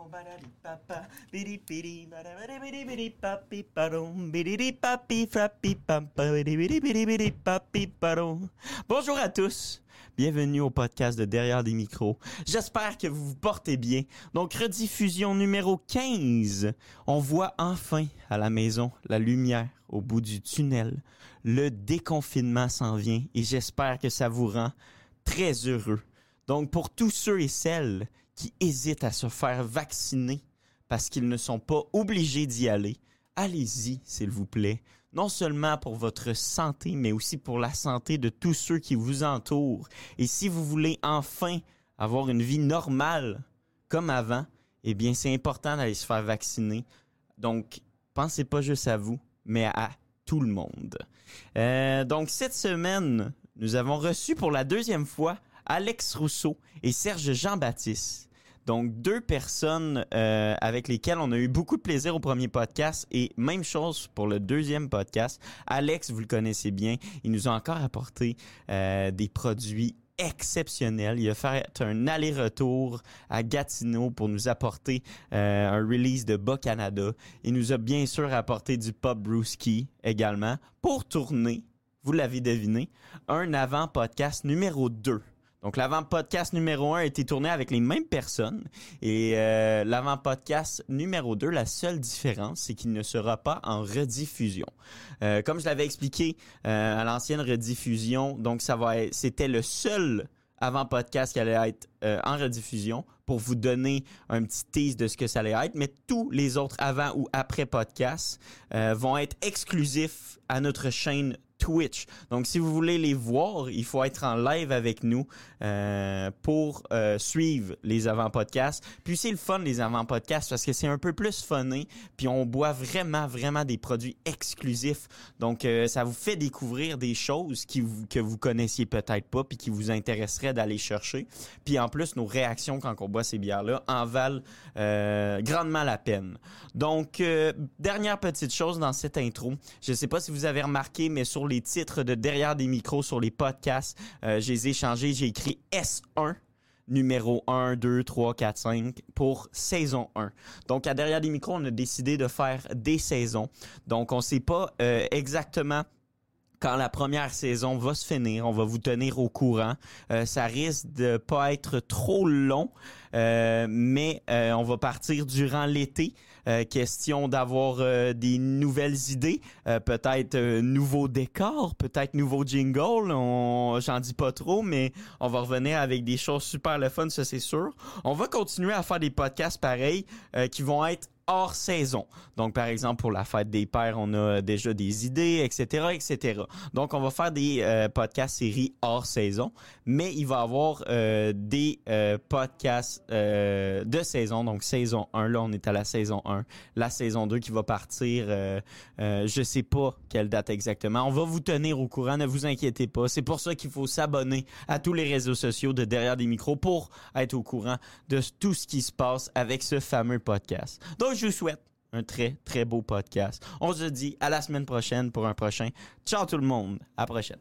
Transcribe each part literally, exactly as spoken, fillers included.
Bonjour à tous, bienvenue au podcast de Derrière des micros. J'espère que vous vous portez bien. Donc, rediffusion numéro quinze. On voit enfin à la maison la lumière au bout du tunnel. Le déconfinement s'en vient et j'espère que ça vous rend très heureux. Donc, pour tous ceux et celles qui hésitent à se faire vacciner parce qu'ils ne sont pas obligés d'y aller, allez-y, s'il vous plaît. Non seulement pour votre santé, mais aussi pour la santé de tous ceux qui vous entourent. Et si vous voulez enfin avoir une vie normale comme avant, eh bien, c'est important d'aller se faire vacciner. Donc, pensez pas juste à vous, mais à tout le monde. Euh, donc, cette semaine, nous avons reçu pour la deuxième fois Alex Rousseau et Serge Jean-Baptiste. Donc, deux personnes euh, avec lesquelles on a eu beaucoup de plaisir au premier podcast et même chose pour le deuxième podcast. Alex, vous le connaissez bien, il nous a encore apporté euh, des produits exceptionnel. Il a fait un aller-retour à Gatineau pour nous apporter euh, un release de Bas-Canada. Il nous a bien sûr apporté du Pop Brewski également pour tourner, vous l'avez deviné, un avant-podcast numéro deux. Donc, l'avant-podcast numéro un a été tourné avec les mêmes personnes et euh, l'avant-podcast numéro deux, la seule différence, c'est qu'il ne sera pas en rediffusion. Euh, comme je l'avais expliqué euh, à l'ancienne rediffusion, donc ça va être, c'était le seul avant-podcast qui allait être euh, en rediffusion pour vous donner un petit tease de ce que ça allait être, mais tous les autres avant ou après podcasts euh, vont être exclusifs à notre chaîne Twitch. Donc, si vous voulez les voir, il faut être en live avec nous euh, pour euh, suivre les avant-podcasts. Puis c'est le fun, les avant-podcasts, parce que c'est un peu plus funné. Puis on boit vraiment, vraiment des produits exclusifs. Donc, euh, ça vous fait découvrir des choses qui vous, que vous connaissiez peut-être pas puis qui vous intéresseraient d'aller chercher. Puis en plus, nos réactions quand on boit ces bières-là en valent euh, grandement la peine. Donc, euh, dernière petite chose dans cette intro. Je sais pas si vous avez remarqué, mais sur les titres de Derrière des micros sur les podcasts, euh, je les ai changés. J'ai écrit S un, numéro un, deux, trois, quatre, cinq pour saison un. Donc, à Derrière des micros, on a décidé de faire des saisons. Donc, on ne sait pas euh, exactement quand la première saison va se finir. On va vous tenir au courant. Euh, ça risque de pas être trop long, euh, mais euh, on va partir durant l'été. Euh, question d'avoir euh, des nouvelles idées, euh, peut-être euh, nouveaux décors, peut-être nouveaux jingles. On, j'en dis pas trop, mais on va revenir avec des choses super le fun, ça c'est sûr. On va continuer à faire des podcasts pareils euh, qui vont être hors saison. Donc, par exemple, pour la fête des pères, on a déjà des idées, et cetera, et cetera. Donc, on va faire des euh, podcasts séries hors saison, mais il va y avoir euh, des euh, podcasts euh, de saison. Donc, saison un, là, on est à la saison un. La saison deux qui va partir, euh, euh, je sais pas quelle date exactement. On va vous tenir au courant, ne vous inquiétez pas. C'est pour ça qu'il faut s'abonner à tous les réseaux sociaux de Derrière des micros pour être au courant de tout ce qui se passe avec ce fameux podcast. Donc, je vous souhaite un très, très beau podcast. On se dit à la semaine prochaine pour un prochain. Ciao tout le monde. À la prochaine.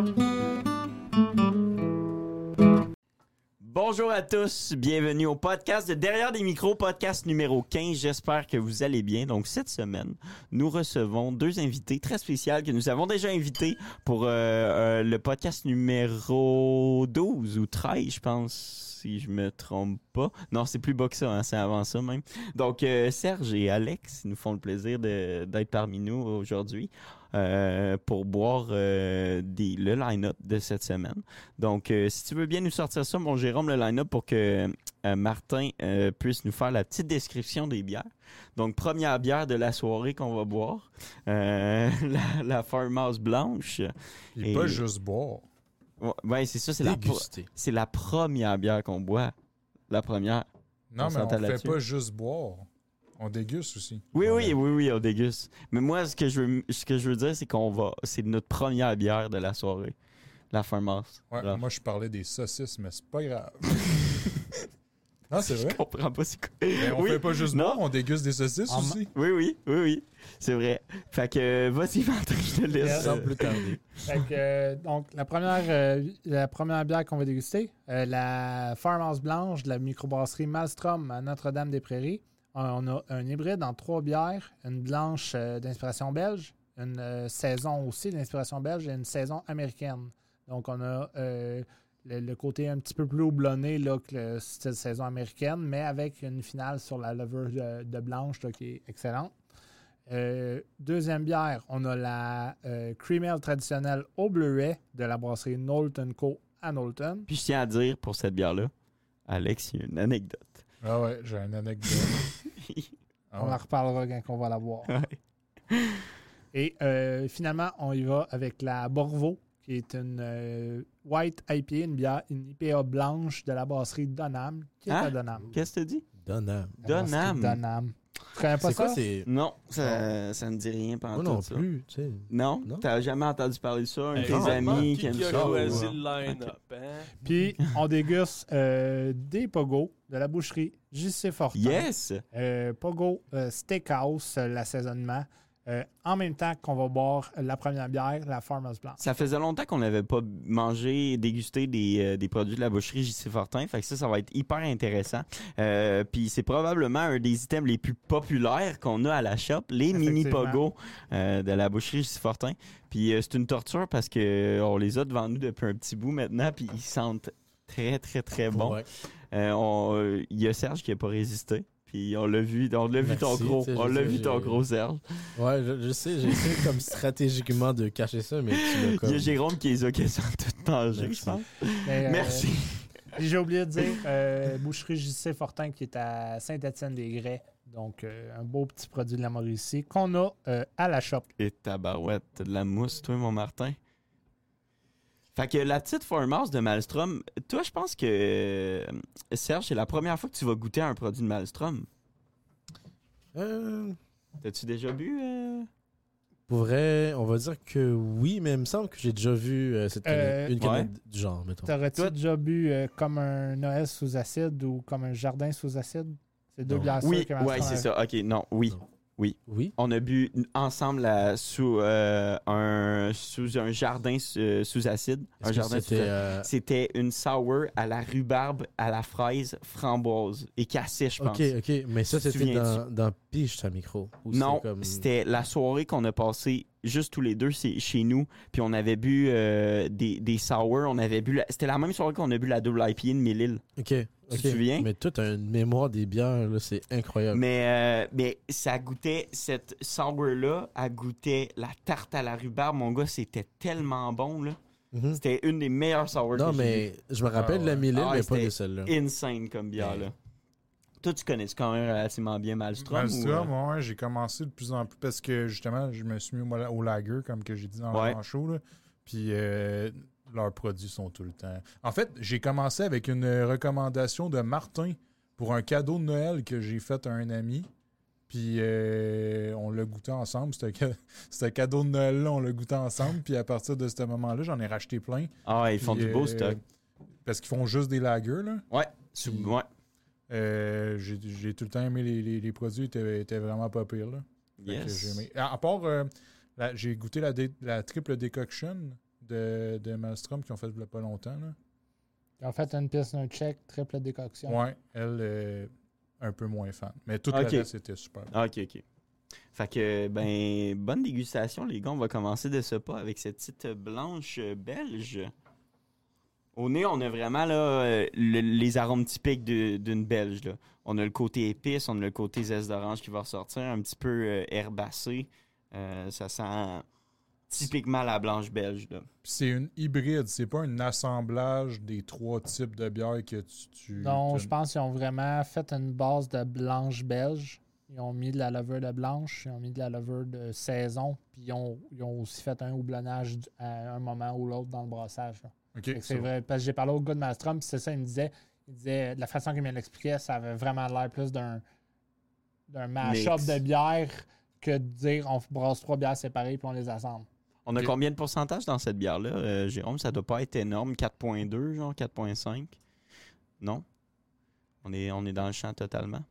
Bonjour à tous. Bienvenue au podcast de Derrière des micros, podcast numéro quinze. J'espère que vous allez bien. Donc, cette semaine, nous recevons deux invités très spéciaux que nous avons déjà invités pour euh, euh, le podcast numéro douze ou treize, je pense. Si je me trompe pas. Non, c'est plus bas que ça, hein, c'est avant ça même. Donc, euh, Serge et Alex nous font le plaisir de, d'être parmi nous aujourd'hui euh, pour boire euh, des, le line-up de cette semaine. Donc, euh, si tu veux bien nous sortir ça, mon Jérôme, le line-up pour que euh, Martin euh, puisse nous faire la petite description des bières. Donc, première bière de la soirée qu'on va boire, euh, la, la Farmhouse Blanche. Et pas juste boire. Ouais, c'est ça, c'est la, c'est la première bière qu'on boit. La première. Non, on mais on ne fait pas juste boire. On déguste aussi. Oui, on oui, oui, oui, on déguste. Mais moi, ce que je veux, ce que je veux dire, c'est qu'on va. C'est notre première bière de la soirée. La Farmhouse. Ouais, moi, je parlais des saucisses, mais c'est pas grave. Ah, c'est vrai? Je comprends pas c'est quoi. Mais on Oui. fait pas juste Non. boire, on déguste des saucisses En- aussi. Oui, oui, oui, oui. C'est vrai. Fait que, euh, vas-y, Martin, je te laisse. Yes. Sans plus tarder. Fait que, euh, donc, la première, euh, la première bière qu'on va déguster, euh, la Farmhouse Blanche de la microbrasserie Malmstrom à Notre-Dame-des-Prairies. On a un hybride en trois bières, une blanche euh, d'inspiration belge, une euh, saison aussi d'inspiration belge et une saison américaine. Donc, on a euh, le, le côté un petit peu plus houblonné là, que le style saison américaine, mais avec une finale sur la levure de, de blanche là, qui est excellente. Euh, deuxième bière, on a la euh, Cream Ale traditionnelle au bleuet de la brasserie Knowlton Co. à Knowlton. Puis je tiens à dire pour cette bière-là, Alex, il y a une anecdote. Ah ouais, j'ai une anecdote. Ah On ouais. en reparlera quand on va la boire. Ouais. Et euh, finalement, on y va avec la Borvo, qui est une euh, White I P A, une bière, une I P A blanche de la brasserie Donham, qui est Hein? à Donham. Qu'est-ce que tu dis? Donham. La brasserie Donham. Donham. Tu connais pas C'est ça? quoi, c'est. Non, ça, ça ne dit rien pendant Moi non ça. plus, tu sais. Non? Non. T'as jamais entendu parler de ça? Un de tes Exactement. amis qui, qui aime qui a ça? choisi ou- le line-up, hein? Puis, on déguste euh, des Pogo de la boucherie J C Fortin. Yes! Euh, Pogo euh, Steakhouse, euh, l'assaisonnement. Euh, en même temps qu'on va boire la première bière, la Farmhouse Blanche. Ça faisait longtemps qu'on n'avait pas mangé et dégusté des, euh, des produits de la boucherie J C Fortin. Fait que ça, ça va être hyper intéressant. Euh, Puis c'est probablement un des items les plus populaires qu'on a à la shop, les mini Effectivement. pogo euh, de la boucherie J C Fortin. Puis euh, c'est une torture parce que euh, on les a devant nous depuis un petit bout maintenant, puis ils sentent très, très, très bon. Ouais. Euh, on- euh, Il y a Serge qui n'a pas résisté. Puis on l'a vu, on l'a vu Merci, ton gros, tu sais, on je l'a sais, vu ton j'ai- gros Serge. Ouais, je, je sais, j'ai essayé comme stratégiquement de cacher ça, mais tu l'as comme. Il y a Jérôme qui les a quasiment tout mangé, Merci. je pense. Mais, euh, Merci. Et j'ai oublié de dire, euh, boucherie J C Fortin qui est à Saint-Étienne-des-Grès. Donc, euh, un beau petit produit de la Mauricie qu'on a euh, à la shop. Et tabarouette, t'as de la mousse, toi, mon Martin. Fait que la petite Farmhouse de Malmstrom, toi, je pense que, euh, Serge, c'est la première fois que tu vas goûter à un produit de Malmstrom. Euh, T'as-tu déjà bu? euh? pour vrai, on va dire que oui, mais il me semble que j'ai déjà vu euh, cette canette, Euh, une canette du genre, mettons. T'aurais-tu Toi- déjà bu euh, comme un Noël sous acide ou comme un jardin sous acide? C'est deux Non. bières Oui, sûres que ouais, Malmstrom c'est a- ça. OK, non, oui. Non. Oui. On a bu ensemble la- sous, euh, un, sous un jardin euh, sous acide. Est-ce Un que jardin sous c'était. acide. euh, C'était une sour à la rhubarbe, à la fraise, framboise et cassée, je pense. Ok, ok, mais ça Tu te c'était souviens-tu? dans, dans Pige, ta micro. Ou Non, c'était comme... c'était la soirée qu'on a passée juste tous les deux c'est chez nous. Puis on avait bu euh, des, des sour. On avait bu. la- C'était la même soirée qu'on a bu la double I P A de Mille-Îles. Ok, ok. te souviens? Mais toi, t'as une mémoire des bières, là, c'est incroyable. Mais, euh, mais ça goûtait, cette sour-là, elle goûtait la tarte à la rhubarbe. Mon gars, c'était tellement bon, là. Mhm. C'était une des meilleures sour Non, que j'ai mais je me rappelle Ah de la ouais. Mille-Îles, Ah, mais pas c'était de celle-là. vues. Insane comme bière, Mais- là. Toi, tu connais quand même relativement bien Malmstrom? Malmstrom, ou, euh? ouais, j'ai commencé de plus en plus parce que justement, je me suis mis au, au lager, comme que j'ai dit dans Ouais. le show. Là. Puis euh, leurs produits sont tout le temps. En fait, j'ai commencé avec une recommandation de Martin pour un cadeau de Noël que j'ai fait à un ami. Puis euh, on l'a goûté ensemble. C'était ca- ce cadeau de Noël-là, on l'a goûté ensemble. Puis à partir de ce moment-là, j'en ai racheté plein. Ah, ouais, ils font Puis, du beau euh, stock. Parce qu'ils font juste des lagers, là. Ouais. sous- puis- ouais. Euh, j'ai j'ai tout le temps aimé les, les, les produits, ils étaient, étaient vraiment pas pires, là. Fait que j'ai Yes. aimé. À, à part, euh, la- j'ai goûté la, dé- la triple décoction de, de Malmstrom qui ont fait il y a pas longtemps. Là. Ils ont fait une piste, un check, triple décoction. Ouais, elle, euh, un peu moins fan. Mais tout Ok. le reste, c'était super. Ah, ok, ok. Fait que, ben, bonne dégustation, les gars. On va commencer de ce pas avec cette petite blanche euh, belge. Au nez, on a vraiment là, euh, le- les arômes typiques de- d'une belge. Là. On a le côté épice, on a le côté zeste d'orange qui va ressortir, un petit peu euh, herbacé. Euh, ça sent typiquement la blanche belge. Là. Puis c'est une hybride, c'est pas un assemblage des trois types de bières que tu. tu Donc, tu- je pense qu'ils ont vraiment fait une base de blanche belge. Ils ont mis de la levure de blanche, ils ont mis de la levure de saison, puis ils ont, ils ont aussi fait un houblonnage du- à un moment ou l'autre dans le brassage. là. Ok, Fait que ça c'est va. vrai, parce que j'ai parlé au gars de Malmstrom, puis c'est ça, il me disait, il disait, de la façon qu'il me l'expliquait, ça avait vraiment l'air plus d'un d'un mash-up Mix. de bière que de dire on brasse trois bières séparées puis on les assemble. On a Ok. combien de pourcentage dans cette bière-là, euh, Jérôme? Ça doit pas être énorme. quatre virgule deux, genre quatre virgule cinq? Non? On est, on est dans le champ totalement.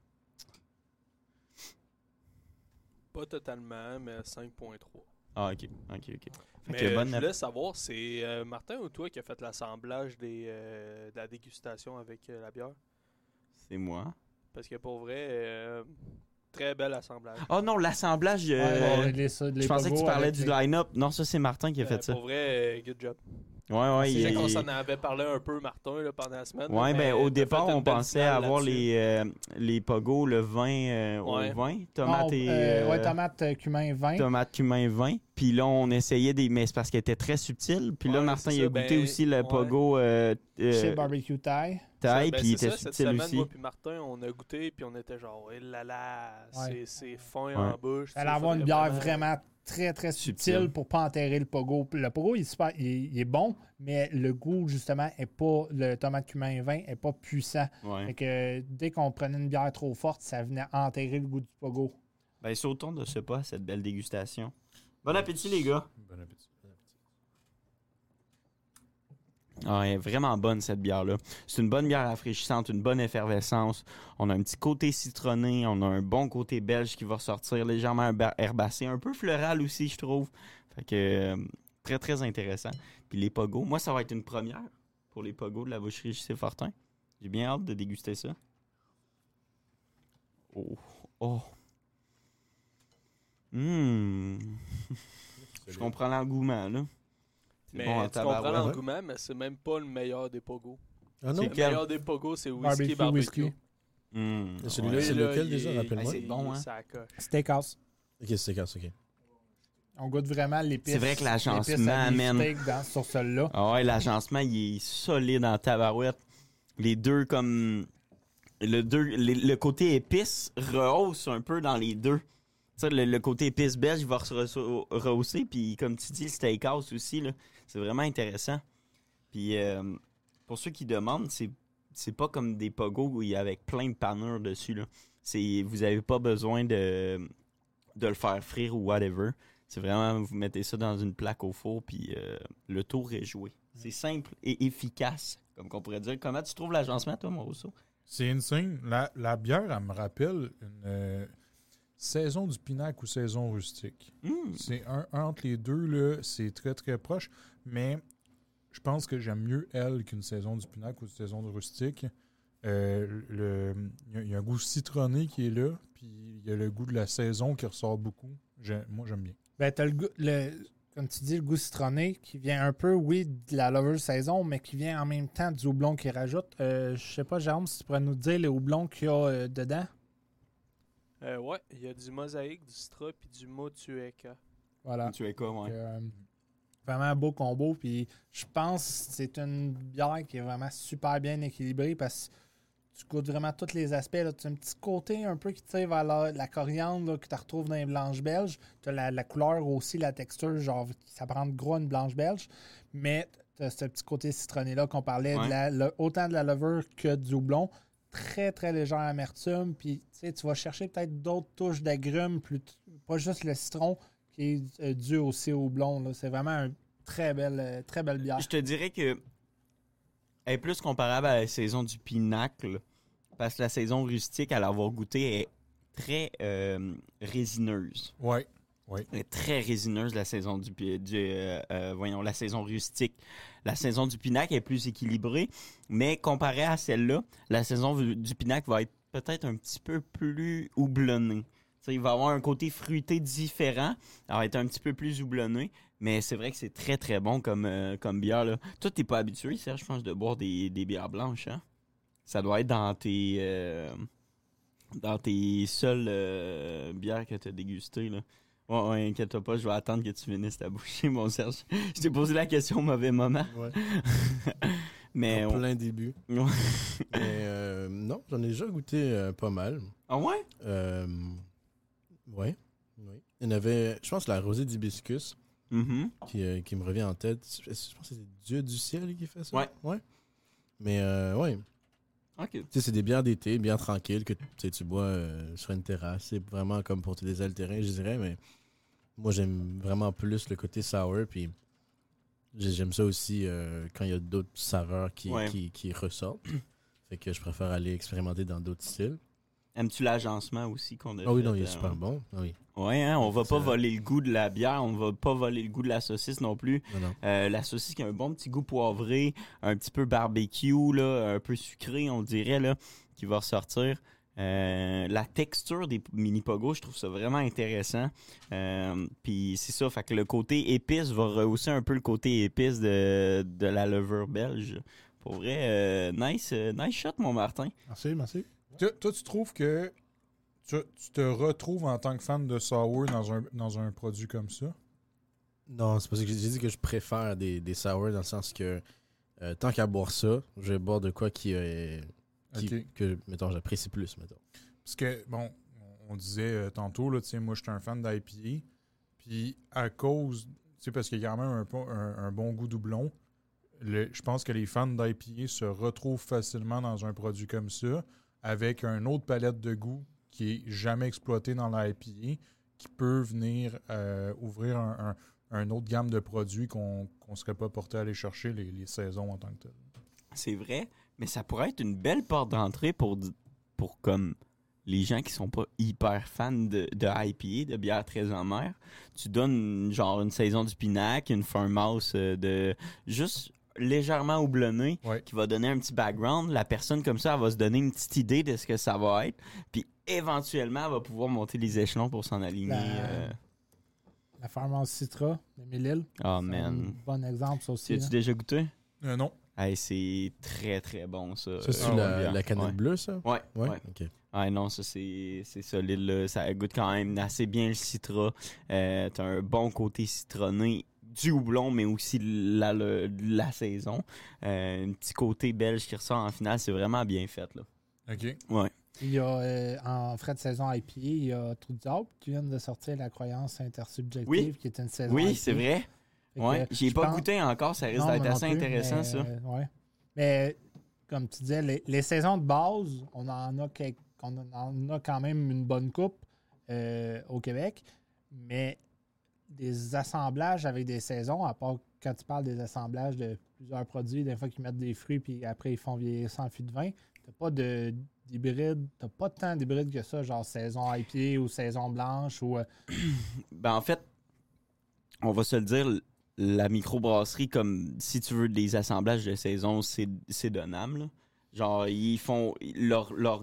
Pas totalement, mais cinq virgule trois. Ah, ok. Ok, ok. Fait Mais que euh, bonne je note. voulais savoir, c'est euh, Martin ou toi qui a fait l'assemblage des, euh, de la dégustation avec euh, la bière? C'est moi. Parce que pour vrai, euh, très bel assemblage. Oh non, l'assemblage. euh, Ouais, les- les- les je pensais que tu pogos parlais avec du les- line-up. Non, ça, c'est Martin qui a Euh, fait ça. Pour vrai, euh, good job. Ouais, ouais. Je il sais est- qu'on s'en avait parlé un peu, Martin, là, pendant la semaine. Ouais, là, ben mais au t'as départ, fait une on belle pensait finale avoir là-dessus. les, euh, les pogos, le vin euh, Ouais. au vin, tomate Non, et euh, euh, ouais, tomate, euh, cumin, vin. tomate cumin vin. Puis là, on essayait des, mais c'est parce qu'elle était très subtile. Puis là, Ouais, Martin c'est il a ça, goûté ben, aussi le ouais. pogo euh, euh, Chez Barbecue Thai. taille, Ben, puis il c'est était ça, cette subtil semaine, aussi. moi puis Martin, on a goûté, puis on était genre, eh là là, Ouais. c'est- c'est fin Ouais. en bouche. Elle tu sais, avoir une faudrait bière vraiment très, très subtile, Subtile. pour pas enterrer le pogo. Le pogo, il est, super, il, est, il est bon, mais le goût, justement, est pas. Le tomate cumin et vin est pas puissant. Ouais. Fait que dès qu'on prenait une bière trop forte, ça venait enterrer le goût du pogo. Ben, sautons de ce pas, cette belle dégustation. Bon appétit, les gars. Bon appétit. Bon appétit. Ah, elle est vraiment bonne, cette bière-là. C'est une bonne bière rafraîchissante, une bonne effervescence. On a un petit côté citronné, on a un bon côté belge qui va ressortir, légèrement herba- herbacé, un peu floral aussi, je trouve. Fait que euh, très, très intéressant. Puis les pogos, moi, ça va être une première pour les pogos de la boucherie J C Fortin. J'ai bien hâte de déguster ça. Oh, oh. Hum. Je comprends l'engouement, là. C'est Mais bon en tu comprends tabarouette. l'engouement, mais c'est même pas le meilleur des pogos. Ah non? C'est Le quel? meilleur des pogos, c'est whisky Barbecue, barbecue. whisky. Hum, Et celui-là, ouais. c'est Là, lequel il déjà, est- rappelle-moi? c'est bon, il est hein? sa coche. Steakhouse. Ok, c'est casse, ok. On goûte vraiment l'épice. C'est vrai que l'agencement l'épice à beef amène- steak dans, sur celui-là. Ah ouais, l'agencement, il est solide en tabarouette. Les deux, comme... Le, deux, les- le côté épice rehausse un peu dans les deux. Tu sais, le, le côté épice belge va se re- rehausser. Puis, comme tu dis, le steakhouse aussi, là, c'est vraiment intéressant. Puis, euh, pour ceux qui demandent, c'est, c'est pas comme des pogos où il y a avec plein de panures dessus, là. C'est, vous avez pas besoin de, de le faire frire ou whatever. C'est vraiment, vous mettez ça dans une plaque au four, puis euh, le tour est joué. C'est simple et efficace, comme qu'on pourrait dire. Comment tu trouves l'agencement, toi, Mauricio? C'est insane. La, la bière, elle me rappelle une euh, saison du Pinacle ou saison rustique. Mm. C'est un, un entre les deux, là, c'est très très proche, mais je pense que j'aime mieux elle qu'une saison du Pinacle ou une saison de rustique. Euh, le, il y a- il y, a un goût citronné qui est là, puis il y a le goût de la saison qui ressort beaucoup. J'ai- moi, j'aime bien. Ben, t'as le goût, le, comme tu dis, le goût citronné qui vient un peu, oui, de la Lover saison, mais qui vient en même temps du houblon qui rajoute. Euh, je sais pas, Jérôme, si tu pourrais nous dire le houblon qu'il y a euh, dedans. Euh, ouais, il y a du mosaïque, du citra puis du motueka. Voilà. Tu es quoi, ouais? Euh, vraiment un beau combo. Puis je pense que c'est une bière qui est vraiment super bien équilibrée parce que tu goûtes vraiment tous les aspects. Tu as un petit côté un peu qui tire vers la, la coriandre là, que tu retrouves dans les blanches belges. Tu as la, la couleur aussi, la texture, genre ça prend de gros une blanche belge. Mais tu as ce petit côté citronné-là qu'on parlait, Ouais. de la, le- autant de la levure que du houblon. Très, très légère amertume. Puis tu sais, tu vas chercher peut-être d'autres touches d'agrumes, plus t- pas juste le citron qui est euh, dû aussi au houblon. là. C'est vraiment une très belle, euh, très belle bière. Je te dirais que elle est plus comparable à la saison du Pinacle, parce que la saison rustique, à l'avoir goûté, est très euh, résineuse. Ouais. Elle est très résineuse, la saison du, pi- du euh, euh, voyons, la saison rustique. La saison du Pinacle est plus équilibrée, mais comparée à celle-là, la saison du du Pinacle va être peut-être un petit peu plus houblonnée. T'sais, il va avoir un côté fruité différent, elle va être un petit peu plus houblonné, mais c'est vrai que c'est très très bon comme, euh, comme bière. Là. Toi, t'es pas habitué, Serge, je pense, de boire des, des bières blanches, hein? Ça doit être dans tes euh, dans tes seules euh, bières que t'as dégustées, là. Ouais, ouais, inquiète-toi pas, je vais attendre que tu finisses ta bouchée, mon Serge. Je t'ai posé la question au mauvais moment. Ouais. Mais En on- plein début. Ouais. Mais euh, non, j'en ai déjà goûté euh, pas mal. Ah ouais? Euh, ouais. Oui. Il y en avait, je pense, la rosée d'hibiscus Mhm. qui, euh, qui me revient en tête. Je je pense que c'est Dieu du ciel qui fait ça. Ouais. Ouais. Mais euh, ouais. OK. Tu sais, c'est des bières d'été, bien tranquilles, que tu sais, tu bois euh, sur une terrasse. C'est vraiment comme pour te désaltérer, je dirais, mais moi, j'aime vraiment plus le côté sour, puis j'ai- j'aime ça aussi euh, quand il y a d'autres saveurs qui, Ouais. qui, qui ressortent. Fait que je préfère aller expérimenter dans d'autres styles. Aimes-tu l'agencement aussi qu'on a Ah oui, fait, non, il est euh, super bon. Ah oui. Ouais, hein, on va pas C'est- voler le goût de la bière, on va pas voler le goût de la saucisse non plus. Non, non. Euh, la saucisse qui a un bon petit goût poivré, un petit peu barbecue, là, un peu sucré, on dirait, là, qui va ressortir. Euh, la texture des mini pogos, je trouve ça vraiment intéressant. Euh, Puis c'est ça, fait que le côté épice va rehausser un peu le côté épice de, de la levure belge. Pour vrai, euh, nice, euh, nice shot, mon Martin. Merci, merci. Toi, toi, tu trouves que tu, tu te retrouves en tant que fan de sour dans un, dans un produit comme ça? Non, c'est parce que j'ai j'ai dit que je préfère des, des sours dans le sens que euh, tant qu'à boire ça, je vais boire de quoi qui, euh, qui Ok. que, mettons, j'apprécie plus, mettons. Parce que, bon, on disait euh, tantôt, là, tu sais, moi, je suis un fan d'I P A. Puis, à cause, tu sais, parce qu'il y a quand même un, po- un, un bon goût doublon, le- je pense que les fans d'I P A se retrouvent facilement dans un produit comme ça, avec une autre palette de goût qui est jamais exploitée dans l'I P A, qui peut venir euh, ouvrir un, un, un autre gamme de produits qu'on qu'on serait pas porté à aller chercher les, les saisons en tant que tel. C'est vrai, mais ça pourrait être une belle porte d'entrée pour, d- pour comme les gens qui sont pas hyper fans de, de I P A, de bière très amère. Tu donnes genre une saison du Pinac, une farmhouse euh, de juste légèrement houblonnée Ouais. qui va donner un petit background. La personne comme ça, elle va se donner une petite idée de ce que ça va être. Puis éventuellement, elle va pouvoir monter les échelons pour s'en aligner. La- euh. La Farmhouse Citra de Mille-Îles. Oh C'est un man. bon exemple, ça aussi. Tu as-tu là. déjà goûté? Euh, non. Hey, c'est très très bon ça. Ça, c'est Euh, la, bière. la canette Ouais. bleue, ça? Ouais, Ouais? ouais. OK. Ouais, non, ça c'est c'est solide là. Ça goûte quand même assez bien le citron. Euh, t'as un bon côté citronné du houblon, mais aussi la, le- la saison. Euh, un petit côté belge qui ressort en finale, c'est vraiment bien fait là. OK. Ouais. Il y a, euh, en frais de saison I P A, il y a Trou du Diable qui vient de sortir La Croyance Intersubjective, Oui. qui est une saison I Oui, P A. c'est vrai. Fait que, Ouais, euh, j'y ai je pas pense- goûté encore, ça risque Non, d'être moi non assez plus, intéressant mais, ça. euh, ouais. Mais comme tu disais, les, les saisons de base, on en a, quelques- on en a quand même une bonne coupe euh, au Québec, mais des assemblages avec des saisons, à part quand tu parles des assemblages de plusieurs produits, des fois qu'ils mettent des fruits puis après ils font vieillir ça en fût de vin, t'as pas de d'hybride, t'as pas tant d'hybride que ça, genre saison I P A ou saison blanche ou euh, Ben en fait, on va se le dire, la microbrasserie, comme si tu veux des assemblages de saison, c'est c'est donnable. là. Genre, ils font leur, leur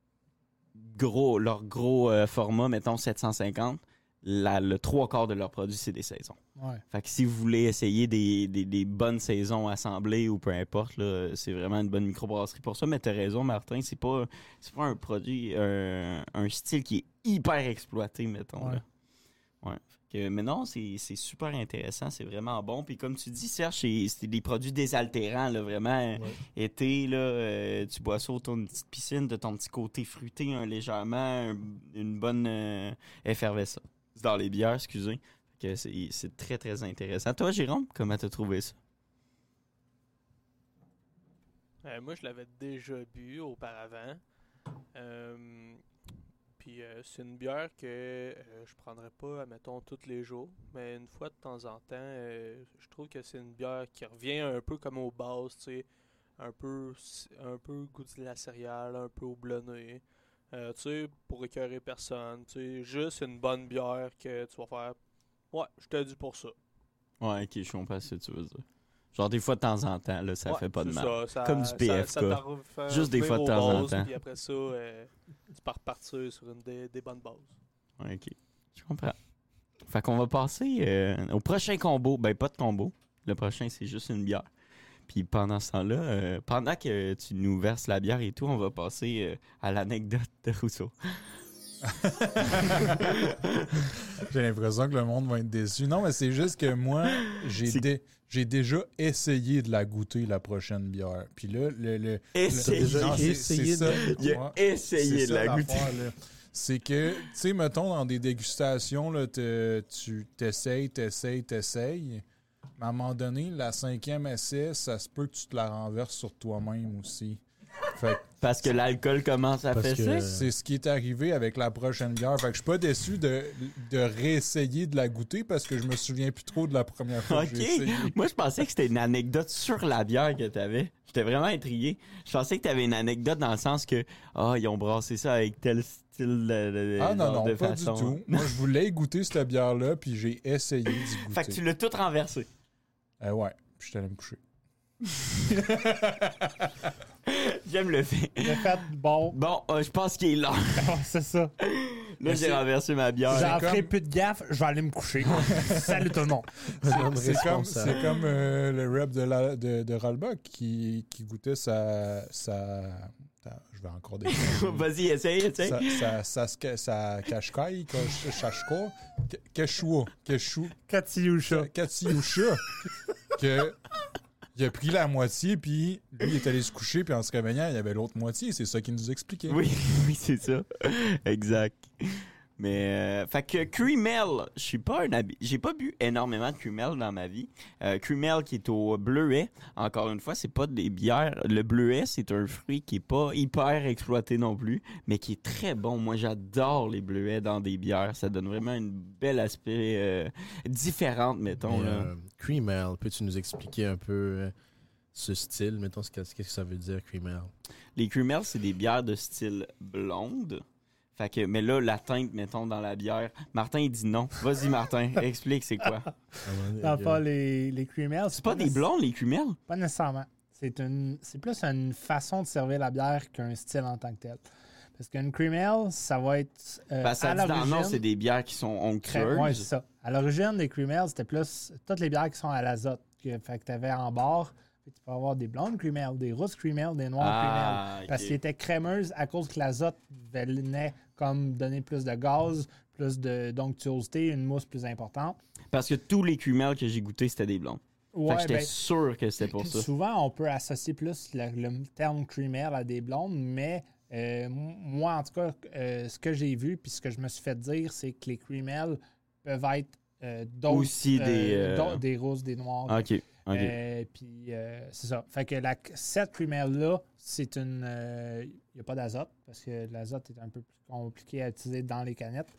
gros, leur gros euh, format, mettons sept cent cinquante. La, le trois quarts de leurs produits, c'est des saisons. ouais. Fait que si vous voulez essayer des, des, des bonnes saisons assemblées ou peu importe, là, c'est vraiment une bonne microbrasserie pour ça. Mais t'as raison, Martin, c'est pas, c'est pas un produit, un, un style qui est hyper exploité, mettons. Ouais. Là. Ouais. Fait que, mais non, c'est, c'est super intéressant, c'est vraiment bon. Puis comme tu dis, Serge, c'est, c'est des produits désaltérants, là, vraiment. Ouais. Été, là, euh, tu bois ça autour d'une petite piscine, de ton petit côté fruité, hein, légèrement, un- une bonne euh, effervescence dans les bières, excusez. Fait que c'est, c'est très, très intéressant. Toi, Jérôme, comment t'as trouvé ça? Euh, moi, je l'avais déjà bu auparavant. Euh, Puis euh, c'est une bière que euh, je prendrais pas, admettons, tous les jours. Mais une fois de temps en temps, euh, je trouve que c'est une bière qui revient un peu comme aux bases, tu sais. Un peu, un peu goût de la céréale, un peu houblonné. Euh, tu sais, pour écœurer personne. Tu sais, juste une bonne bière que tu vas faire. Ouais, je t'ai dit pour ça. Ouais, ok, je comprends ce que tu veux dire. Genre des fois de temps en temps, là, ça Ouais, fait pas de c'est mal. ça, ça- Comme du P F K. Ça, ça t'en refait Juste des revenir fois de aux temps en bases, temps. Puis après ça, euh, tu pars repartir sur une des, des bonnes bases. Ouais, ok, je comprends. Fait qu'on va passer euh, au prochain combo. Ben, pas de combo. Le prochain, c'est juste une bière. Puis pendant ce temps-là, euh, pendant que tu nous verses la bière et tout, on va passer euh, à l'anecdote de Rousseau. J'ai l'impression que le monde va être déçu. Non, mais c'est juste que moi, j'ai C'est- dé- j'ai déjà essayé de la goûter, la prochaine bière. Puis là, le... le Essayé. le- non, c'est- essayé c'est ça. Il a Ouais. essayé C'est de ça, la goûter. l'affaire, là. C'est que, tu sais, mettons, dans des dégustations, là, te- tu t'essayes, t'essayes, t'essayes. Mais à un moment donné, la cinquième essai, ça se peut que tu te la renverses sur toi-même aussi. Fait que Parce que l'alcool commence à Parce fesser. que- c'est ce qui est arrivé avec la prochaine bière. Fait que je suis pas déçu de, de réessayer de la goûter parce que je me souviens plus trop de la première fois Ok. que j'ai essayé. Moi, je pensais que c'était une anecdote sur la bière que t'avais. J'étais vraiment intrigué. Je pensais que t'avais une anecdote dans le sens que, ah, ils ont brassé ça avec tel style de, de- Ah non, genre non, de pas façon. du tout. Moi, je voulais goûter cette bière-là, puis j'ai essayé d'y goûter. Fait que tu l'as tout renversé. Euh, ouais, puis j'étais allé me coucher. J'aime le fait. J'ai fait bon. Bon, euh, je pense qu'il est là. C'est ça. Là, Mais j'ai c'est- renversé ma bière. J'en comme- ferai plus de gaffe, je vais aller me coucher. Salut tout le monde. Un homme C'est comme, responsable. c'est comme euh, le rap de, la, de, de Rollback qui, qui goûtait sa... sa... Attends, je vais encore des... Vas-y, essaye, essaye. sa, sa, sa, sa, sa kashkai, kash- shashko, ke- keshua, keshu, Katiusha. Katiusha, que il a pris la moitié, puis lui, il est allé se coucher, puis en se réveillant, il y avait l'autre moitié. C'est ça qu'il nous expliquait. Oui, oui, c'est ça. Exact. Mais, euh, fait que Cremel, je suis pas un habi- j'ai pas bu énormément de Cremel dans ma vie. Euh, Cremel qui est au bleuet, encore une fois, c'est pas des bières. Le bleuet, c'est un fruit qui est pas hyper exploité non plus, mais qui est très bon. Moi, j'adore les bleuets dans des bières. Ça donne vraiment un bel aspect euh, différent, mettons. Mais, Là. euh, Cream Ale, peux-tu nous expliquer un peu euh, ce style? Mettons, ce que- qu'est-ce que ça veut dire, Cream Ale? Les Cremel, c'est des bières de style blonde. Fait que, mais là, la teinte, mettons, dans la bière. Martin, il dit non. Vas-y, Martin, explique c'est quoi. Dans le fond, les, les cream ale, C'est pas des blondes, les Cremel? Pas nécessairement. C'est une, c'est plus une façon de servir la bière qu'un style en tant que tel. Parce qu'une cream ale, ça va être euh, Parce que ça à dit dans le nom, l'origine. c'est des bières qui sont onctueuses. Oui, c'est ça. À l'origine des cream ale, c'était plus toutes les bières qui sont à l'azote. Que, fait que tu avais en barre, tu peux avoir des blondes cream ale, des rousses cream ale, des noires cream ale. Ah, Parce ok. qu'ils étaient crémeuses à cause que l'azote venait comme donner plus de gaz, plus de d'onctuosité, une mousse plus importante. Parce que tous les Cremel que j'ai goûtés, c'était des blondes. fait Ouais, que j'étais ben, sûr que c'était pour ça. souvent, on peut associer plus le, le terme cream ale à des blondes, mais euh, m- moi, en tout cas, euh, ce que j'ai vu puis ce que je me suis fait dire, c'est que les cream ale peuvent être euh, d'autres, Aussi des, euh, euh, d'autres- des rousses, des noirs. OK, OK. Euh, puis euh, c'est ça. Fait que la, cette cream ale-là, c'est une. Il n'y a pas d'azote parce que l'azote est un peu plus compliqué à utiliser dans les canettes.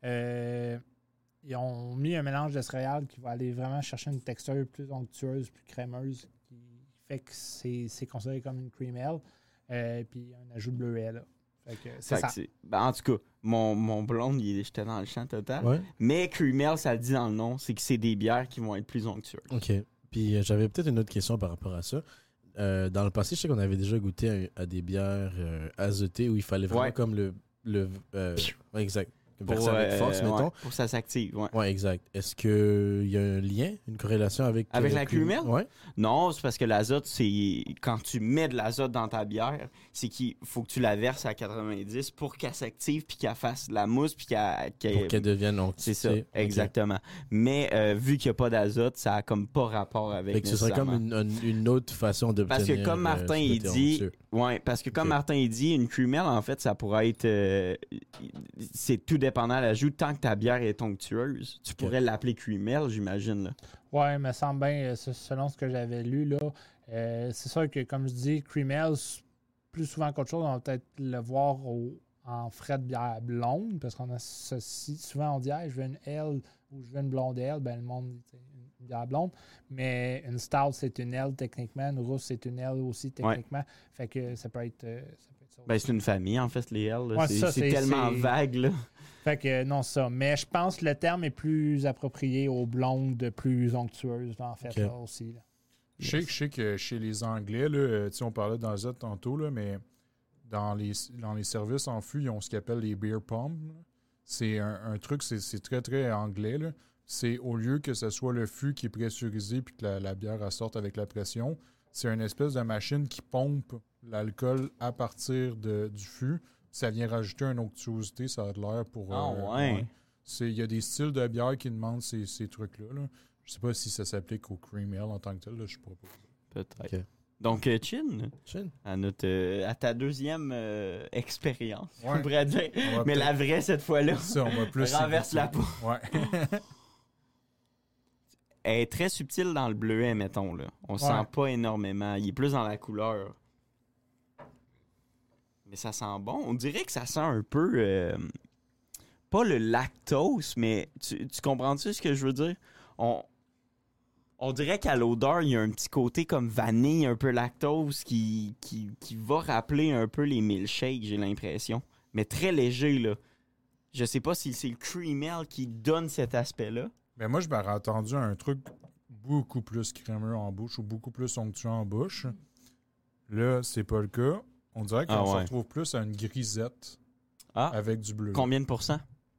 Euh, ils ont mis un mélange de céréales qui va aller vraiment chercher une texture plus onctueuse, plus crémeuse, qui fait que c'est, c'est considéré comme une cream ale. Euh, puis un ajout de bleuet là. Fait que c'est Fait que ça. c'est- ben, en tout cas, mon, mon blonde, il- j'étais dans le champ total. Ouais. Mais Cremel, ça le dit dans le nom, c'est que c'est des bières qui vont être plus onctueuses. OK. Puis euh, j'avais peut-être une autre question par rapport à ça. Euh, dans le passé, je sais qu'on avait déjà goûté à, à des bières euh, azotées où il fallait vraiment Ouais. comme le... le euh, ouais, exact. Pour, Verser avec euh, force, ouais, mettons. pour que ça s'active, ouais. Ouais, exact. Est-ce qu'il y a un lien, une corrélation avec... Avec euh, la Cremel? Ouais. Non, c'est parce que l'azote, c'est quand tu mets de l'azote dans ta bière, c'est qu'il faut que tu la verses à quatre-vingt-dix pour qu'elle s'active puis qu'elle fasse de la mousse puis qu'elle, qu'elle- Pour qu'elle devienne... donc, c'est ça, tu sais, ok. exactement. Mais euh, vu qu'il n'y a pas d'azote, ça a comme pas rapport avec. Fait que ce serait comme nécessairement. une, une- une autre façon de Parce que comme Martin il dit, ouais, parce que comme Ok. Martin il dit, une Cremel en fait, ça pourrait être, euh, c'est tout dépendant à l'ajout. Tant que ta bière est onctueuse, tu pourrais l'appeler Cremel, j'imagine là. Ouais, me semble bien, euh, ce- selon ce que j'avais lu, là, euh, c'est sûr que, comme je dis, cream ale, s- plus souvent qu'autre chose, on va peut-être le voir au- en frais de bière blonde, parce qu'on associe, souvent on dit, hey, je veux une L ou je veux une blonde L, ben le monde dit tu sais, une bière blonde, mais une stout, c'est une L techniquement, une rousse, c'est une L aussi techniquement, fait que ça peut être, euh, ça peut être ça. Ben c'est une famille en fait, les L. là. Ouais, c'est, ça, c'est c'est- tellement c'est- vague là. Fait que non, ça. Mais je pense que le terme est plus approprié aux blondes plus onctueuses, là, en fait, Ok. là, aussi. Là. Je sais, je sais que chez les Anglais, là, euh, tu sais, on parlait d'azote tantôt, là, mais dans les, dans les services en fût, ils ont ce qu'ils appellent les beer pumps. là. C'est un, un truc, c'est, c'est très, très anglais. Là. C'est au lieu que ce soit le fût qui est pressurisé puis que la, la bière elle sorte avec la pression, c'est une espèce de machine qui pompe l'alcool à partir de, du fût. Ça vient rajouter une onctuosité, ça a de l'air pour... Ah euh, ouais. C'est- Il y a des styles de bière qui demandent ces, ces trucs-là. Là. Je sais pas si ça s'applique au cream ale en tant que tel. Là, je sais pas. Peut-être. Ok. Donc euh, Chin, Chin. à notre, euh, à ta deuxième euh, expérience, Ouais. on pourrait dire. On va Mais peut-être- la vraie cette fois-là. Ça, on va plus Renverse y la goûter. peau. Ouais. Elle est très subtile dans le bleuet, mettons là. On Ouais. sent pas énormément. Il est plus dans la couleur. Mais ça sent bon. On dirait que ça sent un peu... euh, pas le lactose, mais tu, tu comprends-tu ce que je veux dire? On, on dirait qu'à l'odeur, il y a un petit côté comme vanille, un peu lactose, qui, qui, qui va rappeler un peu les milkshakes, j'ai l'impression. Mais très léger, là. Je sais pas si c'est le creamel qui donne cet aspect-là. Mais moi, je m'aurais attendu à un truc beaucoup plus crémeux en bouche ou beaucoup plus onctueux en bouche. Là, c'est pas le cas. On dirait qu'on Ah ouais. se retrouve plus à une grisette Ah, avec du bleu. combien de pourcents?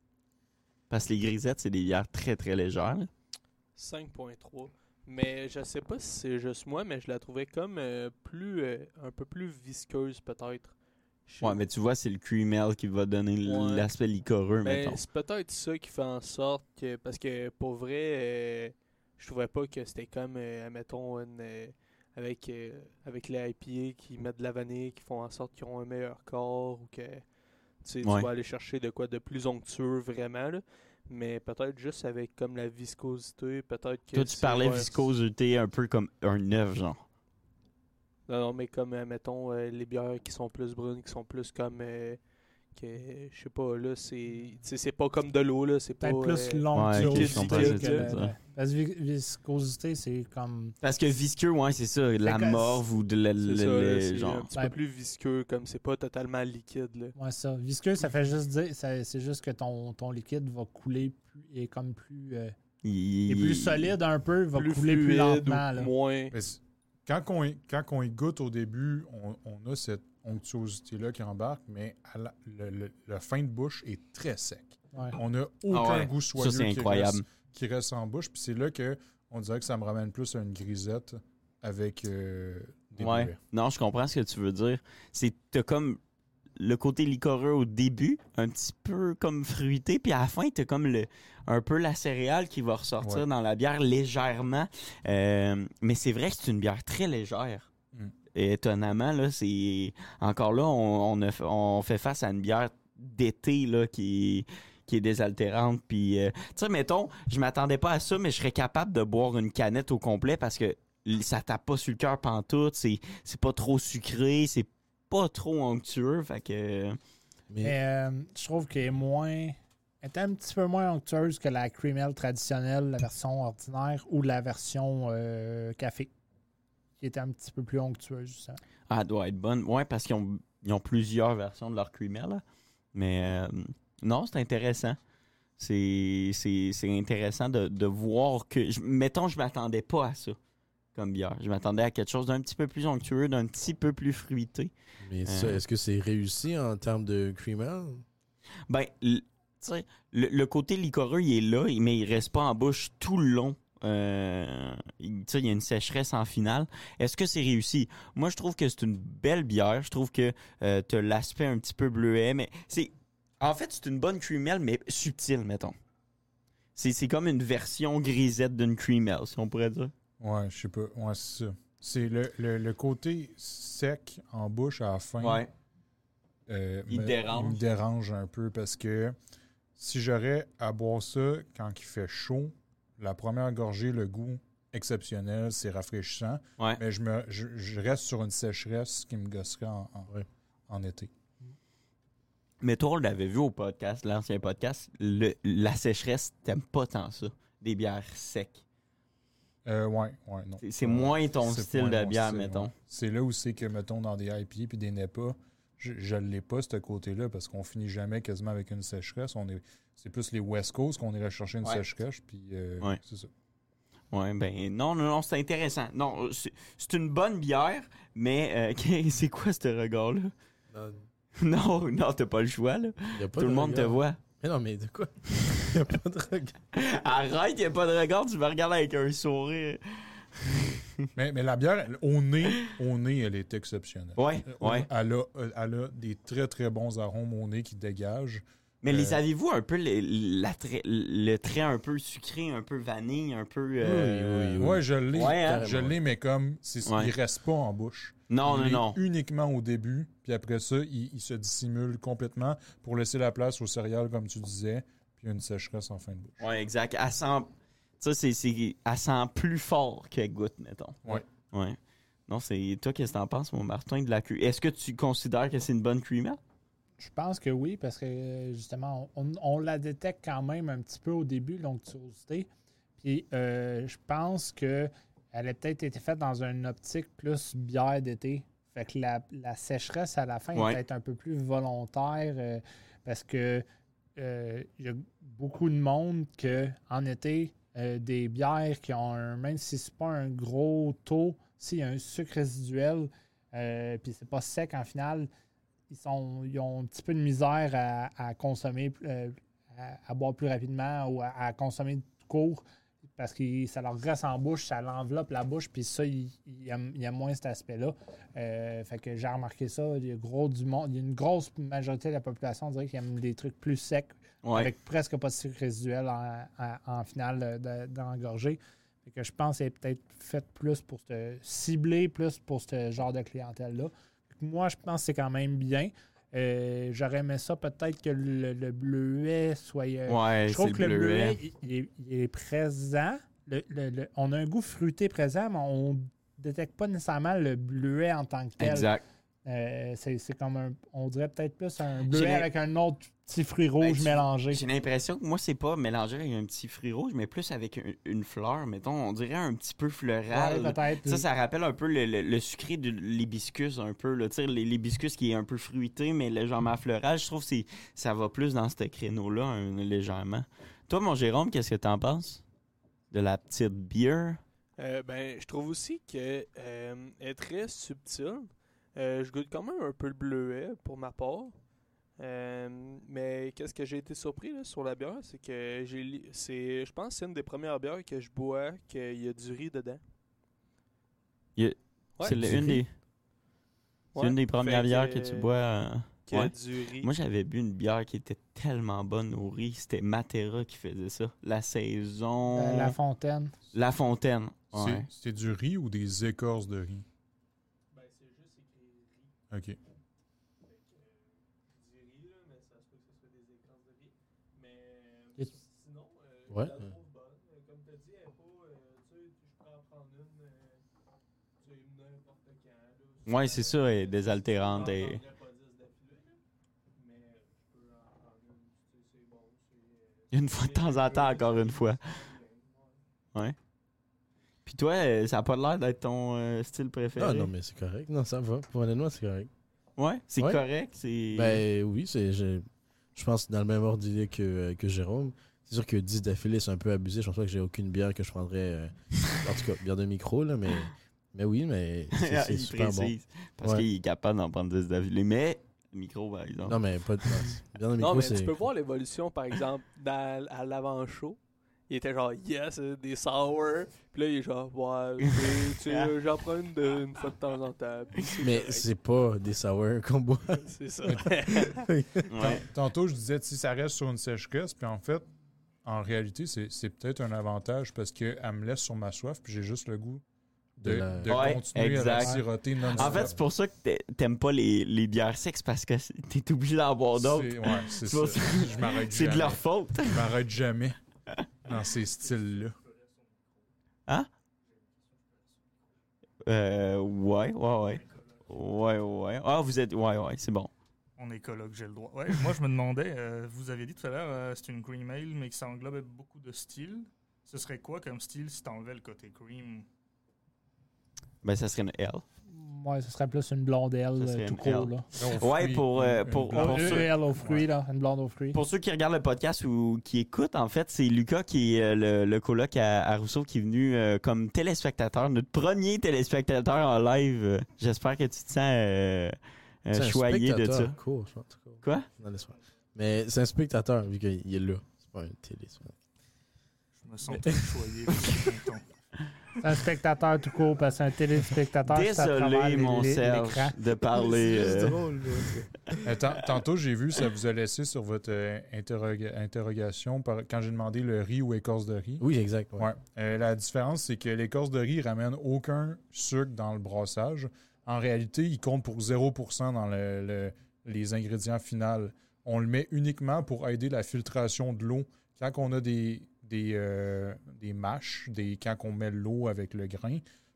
Parce que les grisettes, c'est des bières très, très légères. là. cinq virgule trois. Mais je sais pas si c'est juste moi, mais je la trouvais comme euh, plus euh, un peu plus visqueuse peut-être. Je- Ouais, mais tu vois, c'est le creamel qui va donner Ouais. l'aspect liquoreux, Mais mettons. c'est peut-être ça qui fait en sorte que. Parce que pour vrai, euh, je trouvais pas que c'était comme, euh, admettons, une, euh, avec, euh, avec les I P A qui mettent de la vanille, qui font en sorte qu'ils ont un meilleur corps ou que tu sais, tu Ouais. vas aller chercher de quoi de plus onctueux vraiment. Là. Mais peut-être juste avec comme la viscosité, peut-être que. Toi, tu c'est- parlais ouais, viscosité un peu comme un œuf, genre. Non, non, mais comme, euh, mettons, euh, les bières qui sont plus brunes, qui sont plus comme. euh, que, je sais pas, là, c'est. Tu sais, c'est pas comme de l'eau, là. C'est pas. Peut-être plus euh, long ouais, que ok, je comprends ce que tu que veux la- dire. la- Parce que vi- viscosité, c'est comme. Parce que visqueux, ouais, c'est ça. De la que- morve ou de la... C'est le- ça, le- là, c'est genre. un petit Ben- peu plus visqueux, comme c'est pas totalement liquide, là. Ouais, ça. Visqueux, ça fait juste dire. ça- C'est juste que ton, ton liquide va couler plus, est comme plus. euh, Il, il est plus solide un peu, il va Plus couler plus fluide lentement. ou Là. moins. Mais c'est- quand, on y, quand on y goûte au début, on, on a cette onctuosité-là qui embarque, mais à la, le, le- le fin de bouche est très sec. Ouais. On n'a aucun Ah ouais. goût Ça, soyeux c'est qui incroyable. reste, qui reste en bouche. Puis c'est là que on dirait que ça me ramène plus à une grisette avec euh, des Ouais. bleuets. Non, je comprends ce que tu veux dire. C'est t'as comme le côté liquoreux au début, un petit peu comme fruité, puis à la fin, t'as comme le un peu la céréale qui va ressortir Ouais. dans la bière légèrement. Euh, mais c'est vrai que c'est une bière très légère. Mm. Et étonnamment, là, c'est encore là, on, on, a- on fait face à une bière d'été là qui qui est désaltérante. Puis, euh, tu sais, mettons, je m'attendais pas à ça, mais je serais capable de boire une canette au complet parce que ça tape pas sur le cœur pantoute, c'est c'est pas trop sucré, c'est pas trop onctueux, fait que... Mais Mais euh, je trouve qu'elle est moins. Elle est un petit peu moins onctueuse que la creamel traditionnelle, la version ordinaire, ou la version euh, café, qui était un petit peu plus onctueuse. Ça. Ah, elle doit être bonne. Ouais, parce qu'ils ont, ils ont plusieurs versions de leur creamel, là. Mais euh, non, c'est intéressant. C'est c'est- c'est intéressant de, de voir que... je- mettons, je m'attendais pas à ça comme bière. Je m'attendais à quelque chose d'un petit peu plus onctueux, d'un petit peu plus fruité. Mais ça, Euh. est-ce que c'est réussi en termes de creamer? Ben, l- tu sais, le, le côté liquoreux, il est là, mais il reste pas en bouche tout le long. Euh, il tu sais, il y a une sécheresse en finale. Est-ce que c'est réussi? Moi, je trouve que c'est une belle bière. Je trouve que euh, tu as l'aspect un petit peu bleuet, mais c'est... En fait, c'est une bonne creamel, mais subtile, mettons. C'est c'est comme une version grisette d'une creamel, si on pourrait dire. Ouais, je sais pas. Ouais, c'est ça. C'est le, le, le côté sec en bouche à la fin. Ouais. euh, Il me, dérange. il me dérange un peu parce que si j'aurais à boire ça quand il fait chaud, la première gorgée, le goût exceptionnel, c'est rafraîchissant. Ouais. Mais je, me, je, je reste sur une sécheresse qui me gosserait en, en, en été. Mais toi, on l'avait vu au podcast, l'ancien podcast, le, la sécheresse, t'aimes pas tant ça. Des bières secs. Euh, ouais, ouais, non. C'est- c'est Ouais, moins ton c'est style moins de mon bière, style, mettons. ouais. C'est là où c'est que, mettons, dans des I P A puis des N E P A, je, je l'ai pas, ce côté-là, parce qu'on finit jamais quasiment avec une sécheresse. On est, c'est plus les West Coast qu'on irait chercher une Ouais. sécheresse, puis euh, Ouais. c'est ça. Ouais, ben non, non, non, c'est intéressant. Non, c'est c'est une bonne bière, mais euh, c'est quoi ce regard-là? Non, Non, non, t'as pas le choix, là. y a pas Tout de le monde te regard. voit. Mais non, mais de quoi? Il n'y a pas de regard. Arrête, y a pas de regard, tu me regardes avec un sourire. Mais, mais la bière, elle, au nez, au nez, elle est exceptionnelle. Ouais, Euh, ouais. Elle a, elle a des très, très bons arômes au nez qui dégagent. Mais les Euh, avez-vous un peu le, la trait- le trait un peu sucré, un peu vanille, un peu... euh, Oui, oui, Ouais, je l'ai, Ouais, hein? je l'ai, mais comme, c'est, Ouais. il reste pas en bouche. Non, Il non, est non. uniquement au début, puis après ça, il, il se dissimule complètement pour laisser la place aux céréales, comme tu disais, puis une sécheresse en fin de bouche. Ouais, exact. Elle sent... Ça, c'est, c'est... Elle sent plus fort qu'elle goûte, mettons. Ouais. Ouais. Non, c'est toi, qu'est-ce que t'en penses, mon Martin, de la cream? Est-ce que tu considères que c'est une bonne cream ale? Je pense que oui, parce que justement, on, on la détecte quand même un petit peu au début, l'onctuosité. Puis euh, je pense qu'elle a peut-être été faite dans une optique plus bière d'été. Fait que la, la sécheresse à la fin Ouais. est peut-être un peu plus volontaire euh, parce que euh, il y a beaucoup de monde que en été, euh, des bières qui ont un, même si c'est pas un gros taux, s'il y a un sucre résiduel, euh, puis c'est pas sec en finale, ils, sont, ils ont un petit peu de misère à, à consommer, euh, à, à boire plus rapidement ou à, à consommer tout court parce que ça leur reste en bouche, ça l'enveloppe la bouche, puis ça, il, il, aime, il aime moins cet aspect-là. Euh, fait que j'ai remarqué ça. Il y a gros du monde, il y a une grosse majorité de la population, on dirait, qui aime des trucs plus secs, Ouais. avec presque pas de sucre résiduel en, en, en finale de, d'engorger. Fait que je pense qu'elle est peut-être faite plus pour te cibler, plus pour ce genre de clientèle-là. Moi, je pense que c'est quand même bien. Euh, j'aurais aimé ça peut-être que le, le bleuet soit... euh, Ouais, je trouve c'est que le bleuet, bleuet. il, il est, il est présent. Le, le, le- on a un goût fruité présent, mais on ne détecte pas nécessairement le bleuet en tant que tel. Exact. Euh, c'est, c'est comme un... On dirait peut-être plus un J'ai bleuet l'im- avec un autre petit fruit rouge Ben, tu- mélangé. J'ai l'impression que moi, c'est pas mélangé avec un petit fruit rouge, mais plus avec un- une fleur, mettons, on dirait un petit peu floral. Ouais, peut-être. Ça, ça rappelle un peu le, le- le sucré de l'hibiscus, un peu. Là. Tu sais, l'hibiscus qui est un peu fruité, mais légèrement floral. Je trouve que c'est- ça va plus dans ce créneau-là, un- légèrement. Toi, mon Jérôme, qu'est-ce que t'en penses? De la petite bière? Euh, ben, je trouve aussi qu'elle euh, est très subtile. Euh, je goûte quand même un peu le bleuet pour ma part. Euh, mais qu'est-ce que j'ai été surpris là, sur la bière, c'est que j'ai li- c'est je pense que c'est une des premières bières que je bois qu'il y a du riz dedans. Il y a- Ouais, c'est le- du une, riz. des, c'est Ouais, une des premières fait bières que tu bois. euh, qu'il y a ouais. du riz. Moi, j'avais bu une bière qui était tellement bonne au riz. C'était Matera qui faisait ça. La saison... Euh, la fontaine. La Fontaine. C'est- Ouais. C'est du riz ou des écorces de riz? Ben, c'est juste écrit riz. OK. Fait que, euh, du riz, là, mais ça se peut que ce soit des écorces de riz. Mais Et- sinon, euh, Ouais. je la trouve bonne. Euh, Comme tu as dit, elle est pas. euh, tu sais, je peux en prendre une. euh, tu sais, n'importe quand. Là, Ouais, c'est ça, elle est désaltérante. Je Et... n'en prendrais pas dix d'affilée, là. Mais euh, je peux en prendre une. Tu sais, c'est bon. c'est, euh, Une fois de temps en temps, encore une fois. Ouais. Puis toi, euh, ça a pas l'air d'être ton euh, style préféré? Non, non, mais c'est correct. Non, ça va. Pour honnêtement, c'est correct. Ouais, c'est Ouais. correct. C'est... Ben oui, c'est, je, je pense dans le même ordre d'idée que, euh, que Jérôme. C'est sûr que dix d'affilée, c'est un peu abusé. Je pense pas que j'ai aucune bière que je prendrais. euh, en tout cas, bière de micro, là, mais, mais oui, mais c'est, c'est Il super bon. précise. Parce Ouais. qu'il est capable d'en prendre dix d'affilée. Mais, le micro, par exemple. Non, mais pas de. non, bière de micro, Non, mais c'est. tu peux voir l'évolution, par exemple, dans, à l'avant-show. Il était genre, yes, euh, des sour. Puis là, il est genre, ouais, tu sais, tu sais, j'en prends une, de, une fois de temps en temps. Puis c'est Mais correct. c'est pas des sour qu'on boit. C'est ça. Ouais. Tant- Tantôt, je disais, si ça reste sur une sèche-cresse, puis en fait, en réalité, c'est c'est peut-être un avantage parce qu'elle me laisse sur ma soif, puis j'ai juste le goût de, De la- de Ouais, continuer à la exact. siroter non-stop. En fait, c'est pour ça que t'a- t'aimes pas les, les bières sexes parce que t'es obligé d'en boire d'autres. C'est- Ouais, c'est C'est ça. pour ça. Je m'arrête C'est de jamais. leur faute. Je m'arrête jamais dans ces styles-là. Hein? Euh, ouais, ouais, ouais. Ouais, ouais. Ah, vous êtes... Ouais, ouais, c'est bon. On est coloc, j'ai le droit. Ouais, moi, je me demandais, euh, vous avez dit tout à l'heure, euh, c'est une cream ale, mais que ça englobait beaucoup de styles. Ce serait quoi comme style si t'enlevais le côté cream? Ben, ça serait une L. Ouais, ce serait plus une blonde L Ça serait euh, tout une court. L. Là. Aux Ouais, fruits, pour, euh, une pour- blanche. pour Une ceux- L aux fruits, là. Une blonde aux fruits. Pour ceux qui regardent le podcast ou qui écoutent, en fait, c'est Lucas qui est euh, le, le coloc à, à Rousseau qui est venu euh, comme téléspectateur, notre premier téléspectateur en live. Euh, J'espère que tu te sens euh, euh, C'est un choyé de ça. spectateur. Cool, je pense. Cool. Quoi? Non, laisse-moi. Mais c'est un spectateur, vu qu'il est là. C'est pas un télé. c'est pas- Je me sens tout choyé, je suis content. C'est un spectateur tout court parce que c'est un téléspectateur. c'est à travers Désolé, les- mon les- Serge, l'écran. de parler. C'est juste euh, drôle, là. Euh, tant- Tantôt, j'ai vu, ça vous a laissé sur votre euh, interroga- interrogation par- quand j'ai demandé le riz ou écorce de riz. Oui, exact. ouais. Ouais. Euh, la différence, c'est que l'écorce de riz ramène aucun sucre dans le brassage. En réalité, il compte pour zéro pour cent dans le- le- les ingrédients finaux. On le met uniquement pour aider la filtration de l'eau. Quand on a des, des, euh, des mâches, des, quand on met l'eau avec le grain, puis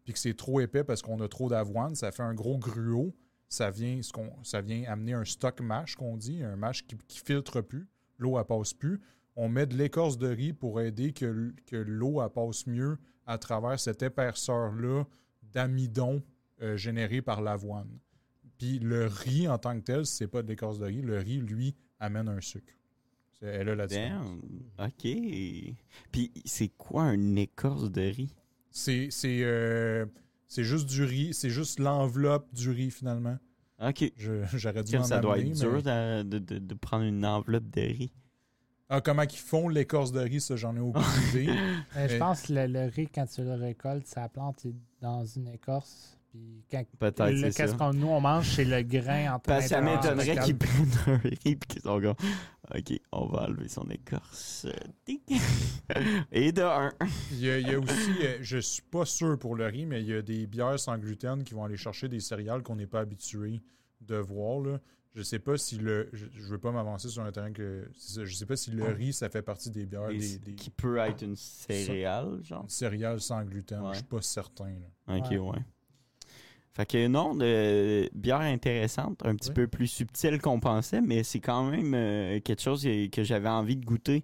puis que c'est trop épais parce qu'on a trop d'avoine, ça fait un gros gruau. Ça vient, ce qu'on, ça vient amener un stock mash, qu'on dit, un mash qui ne filtre plus. L'eau, elle passe plus. On met de l'écorce de riz pour aider que, que l'eau, elle passe mieux à travers cette épaisseur-là d'amidon euh, généré par l'avoine. Puis le riz, en tant que tel, c'est pas de l'écorce de riz. Le riz, lui, amène un sucre. C'est, elle a la différence. Damn. OK. Puis c'est quoi une écorce de riz? C'est, c'est, euh, c'est juste du riz. C'est juste l'enveloppe du riz, finalement. OK. Je, j'aurais dû Comme m'en ça doit amener, être mais- dur de, de, de, de prendre une enveloppe de riz. Ah, comment ils font l'écorce de riz, ça, j'en ai aucune idée. Euh, je Mais- pense que le, le riz, quand tu le récoltes, sa plante est dans une écorce. Puis quand Peut-être, le- c'est qu'est-ce ça. qu'on nous on mange, c'est le grain en train Parce que ça d'être- m'étonnerait récolte. qu'ils prennent un riz et qu'ils sont comme OK, on va enlever son écorce. Tic. Et de un. Il y a, il y a aussi, euh, je suis pas sûr pour le riz, mais il y a des bières sans gluten qui vont aller chercher des céréales qu'on n'est pas habitué de voir. Là. Je sais pas si le. Je, je veux pas m'avancer sur un terrain que. C'est ça, je sais pas si le riz, ça fait partie des bières, Et des, c- des Qui peut être une céréale, genre. céréales sans gluten. Ouais. Je suis pas certain. Là. OK, Ouais. ouais. Fait que non, de bière intéressante, un petit Oui. peu plus subtile qu'on pensait, mais c'est quand même euh, quelque chose que que j'avais envie de goûter.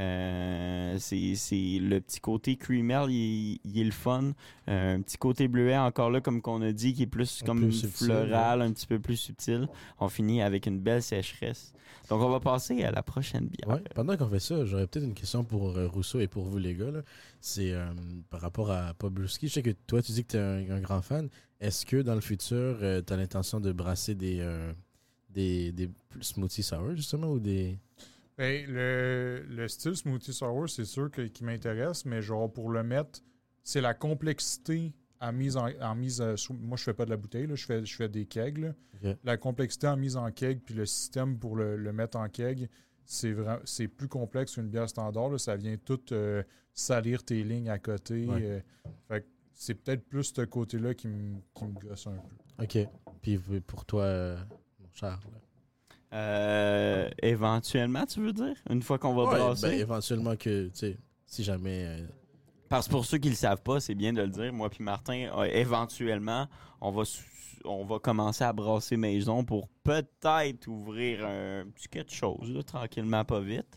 Euh, c'est, c'est le petit côté creamel, il, il est le fun. Euh, un petit côté bleuet encore là, comme qu'on a dit, qui est plus Un comme peu subtil, floral, un petit peu plus subtil. On finit avec une belle sécheresse. Donc on va passer à la prochaine bière. Ouais, pendant qu'on fait ça, j'aurais peut-être une question pour euh, Rousseau et pour vous, les gars. là. C'est euh, par rapport à Pobluski. Je sais que toi, tu dis que tu es un, un grand fan. Est-ce que dans le futur, tu as l'intention de brasser des, euh, des, des smoothies sour, justement, ou des. Ben, le, le style smoothie sour, c'est sûr que, qui m'intéresse, mais genre pour le mettre, c'est la complexité à mise en, en mise euh, sous- moi je fais pas de la bouteille, là, je fais je fais des kegs. Là. Ok. La complexité en mise en keg puis le système pour le, le mettre en keg, c'est vra- c'est plus complexe qu'une bière standard. Là. Ça vient tout euh, salir tes lignes à côté. Ouais. euh, fait que c'est peut-être plus ce côté-là qui me qui me gosse un peu. OK. Puis pour toi, euh, mon cher. là. Euh, éventuellement, tu veux dire? Une fois qu'on va Ouais, brasser? ben, éventuellement que, tu sais, si jamais. euh, Parce que pour ceux qui le savent pas, c'est bien de le dire. Moi puis Martin, euh, éventuellement, on va sou- on va commencer à brasser maison pour peut-être ouvrir un petit quelque chose, là, tranquillement, pas vite.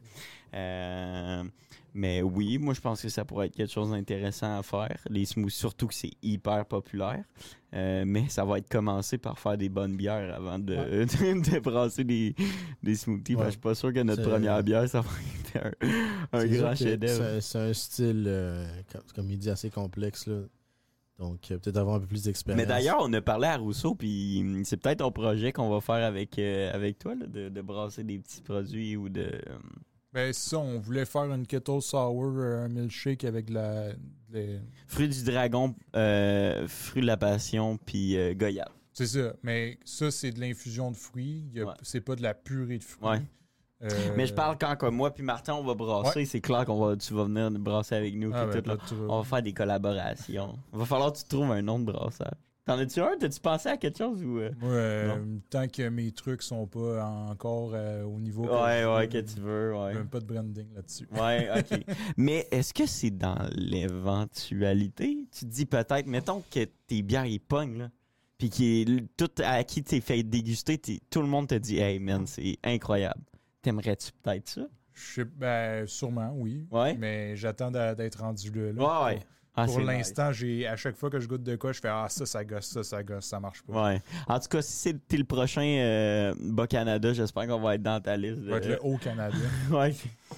Euh, mais oui, moi je pense que ça pourrait être quelque chose d'intéressant à faire. Les smoothies, surtout que c'est hyper populaire. Euh, mais ça va être commencé par faire des bonnes bières avant de, de, de brasser des, des smoothies. Fait que Ouais. je suis pas sûr que notre C'est- première bière, ça va être un, un c'est sûr grand que chef-d'œuvre. c'est- C'est un style, euh, comme, comme il dit, assez complexe. Là. Donc, euh, peut-être avoir un peu plus d'expérience. Mais d'ailleurs, on a parlé à Rousseau, puis hum, c'est peut-être un projet qu'on va faire avec, euh, avec toi, là, de, de brasser des petits produits ou de... hum, Ben c'est ça, on voulait faire une kettle sour, euh, un milkshake avec de la. de- fruits du dragon, euh, fruits de la passion, puis euh, goyave. C'est ça, mais ça c'est de l'infusion de fruits. Il y a- Ouais. C'est pas de la purée de fruits. Ouais. Euh, Mais je parle quand comme moi puis Martin, on va brasser, c'est clair qu'on va, tu vas venir brasser avec nous, Ah, puis ben, tout, là. pas de trouble. On va faire des collaborations. Il va falloir que tu trouves un nom de brasseur. T'en as-tu un? T'as-tu pensé à quelque chose ou... euh? Moi, euh, tant que mes trucs sont pas encore euh, au niveau. que Ouais, je ouais, veux, que tu veux, ouais. Même pas de branding là-dessus. Ouais, ok. Mais est-ce que c'est dans l'éventualité? Tu te dis peut-être, mettons que tes bières, ils pognent, là. Puis qui est tout à qui t'es fait déguster, t'es- tout le monde te dit, hey man, c'est incroyable. T'aimerais-tu peut-être ça? Je sais, ben, sûrement, oui. Ouais. Mais j'attends d'a- d'être rendu là. là. Ouais, ouais. Ah, Pour c'est l'instant, j'ai à chaque fois que je goûte de quoi, je fais ah ça, ça gosse, ça, ça gosse, ça marche nice. pas. Ouais. En tout cas, si c'est t'es le prochain euh, Bas-Canada, j'espère qu'on va être dans ta liste. Ça va être de- le Haut-Canada. Ouais.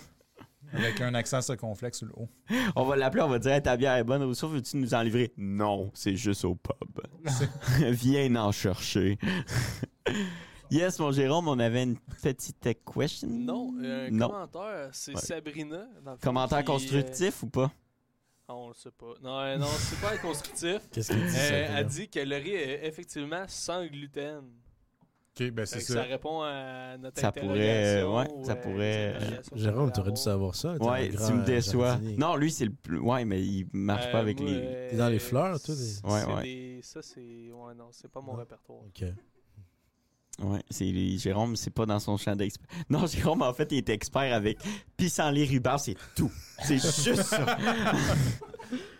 avec un accent circonflexe sur le haut. On va l'appeler, on va dire hey, ta bière est bonne, Rousseau, veux-tu nous en livrer? Non, c'est juste au pub. Viens en chercher. Yes, mon Jérôme, on avait une petite question. Non, euh, un Non. commentaire, c'est Ouais. Sabrina. Dans le fond, Commentaire qui, constructif ou pas? euh, ah, on le sait pas. Non, euh, non, c'est pas constructif. Qu'est-ce qu'il dit, ça? Euh, elle dit que le riz est effectivement sans gluten. Ok, ben Fait c'est que ça ça. répond à notre Ça pourrait, interrogation. ouais, ça euh, pourrait, les interrogations Jérôme, qu'on t'aurais peut dû savoir ça. t'es Ouais, un grand, tu me euh, déçois. jardinier. Non, lui, c'est le plus. Ouais, mais il marche Euh, pas avec moi, les. euh, T'es dans les fleurs, toi, des- c'est Ouais, ouais. des- Ça, c'est. Ouais, non, c'est pas mon Non. répertoire. Ok. Ouais, c'est les- Jérôme, c'est pas dans son champ d'expert. Non, Jérôme, en fait, il est expert avec pissenlit rhubarbe, c'est tout. C'est juste ça.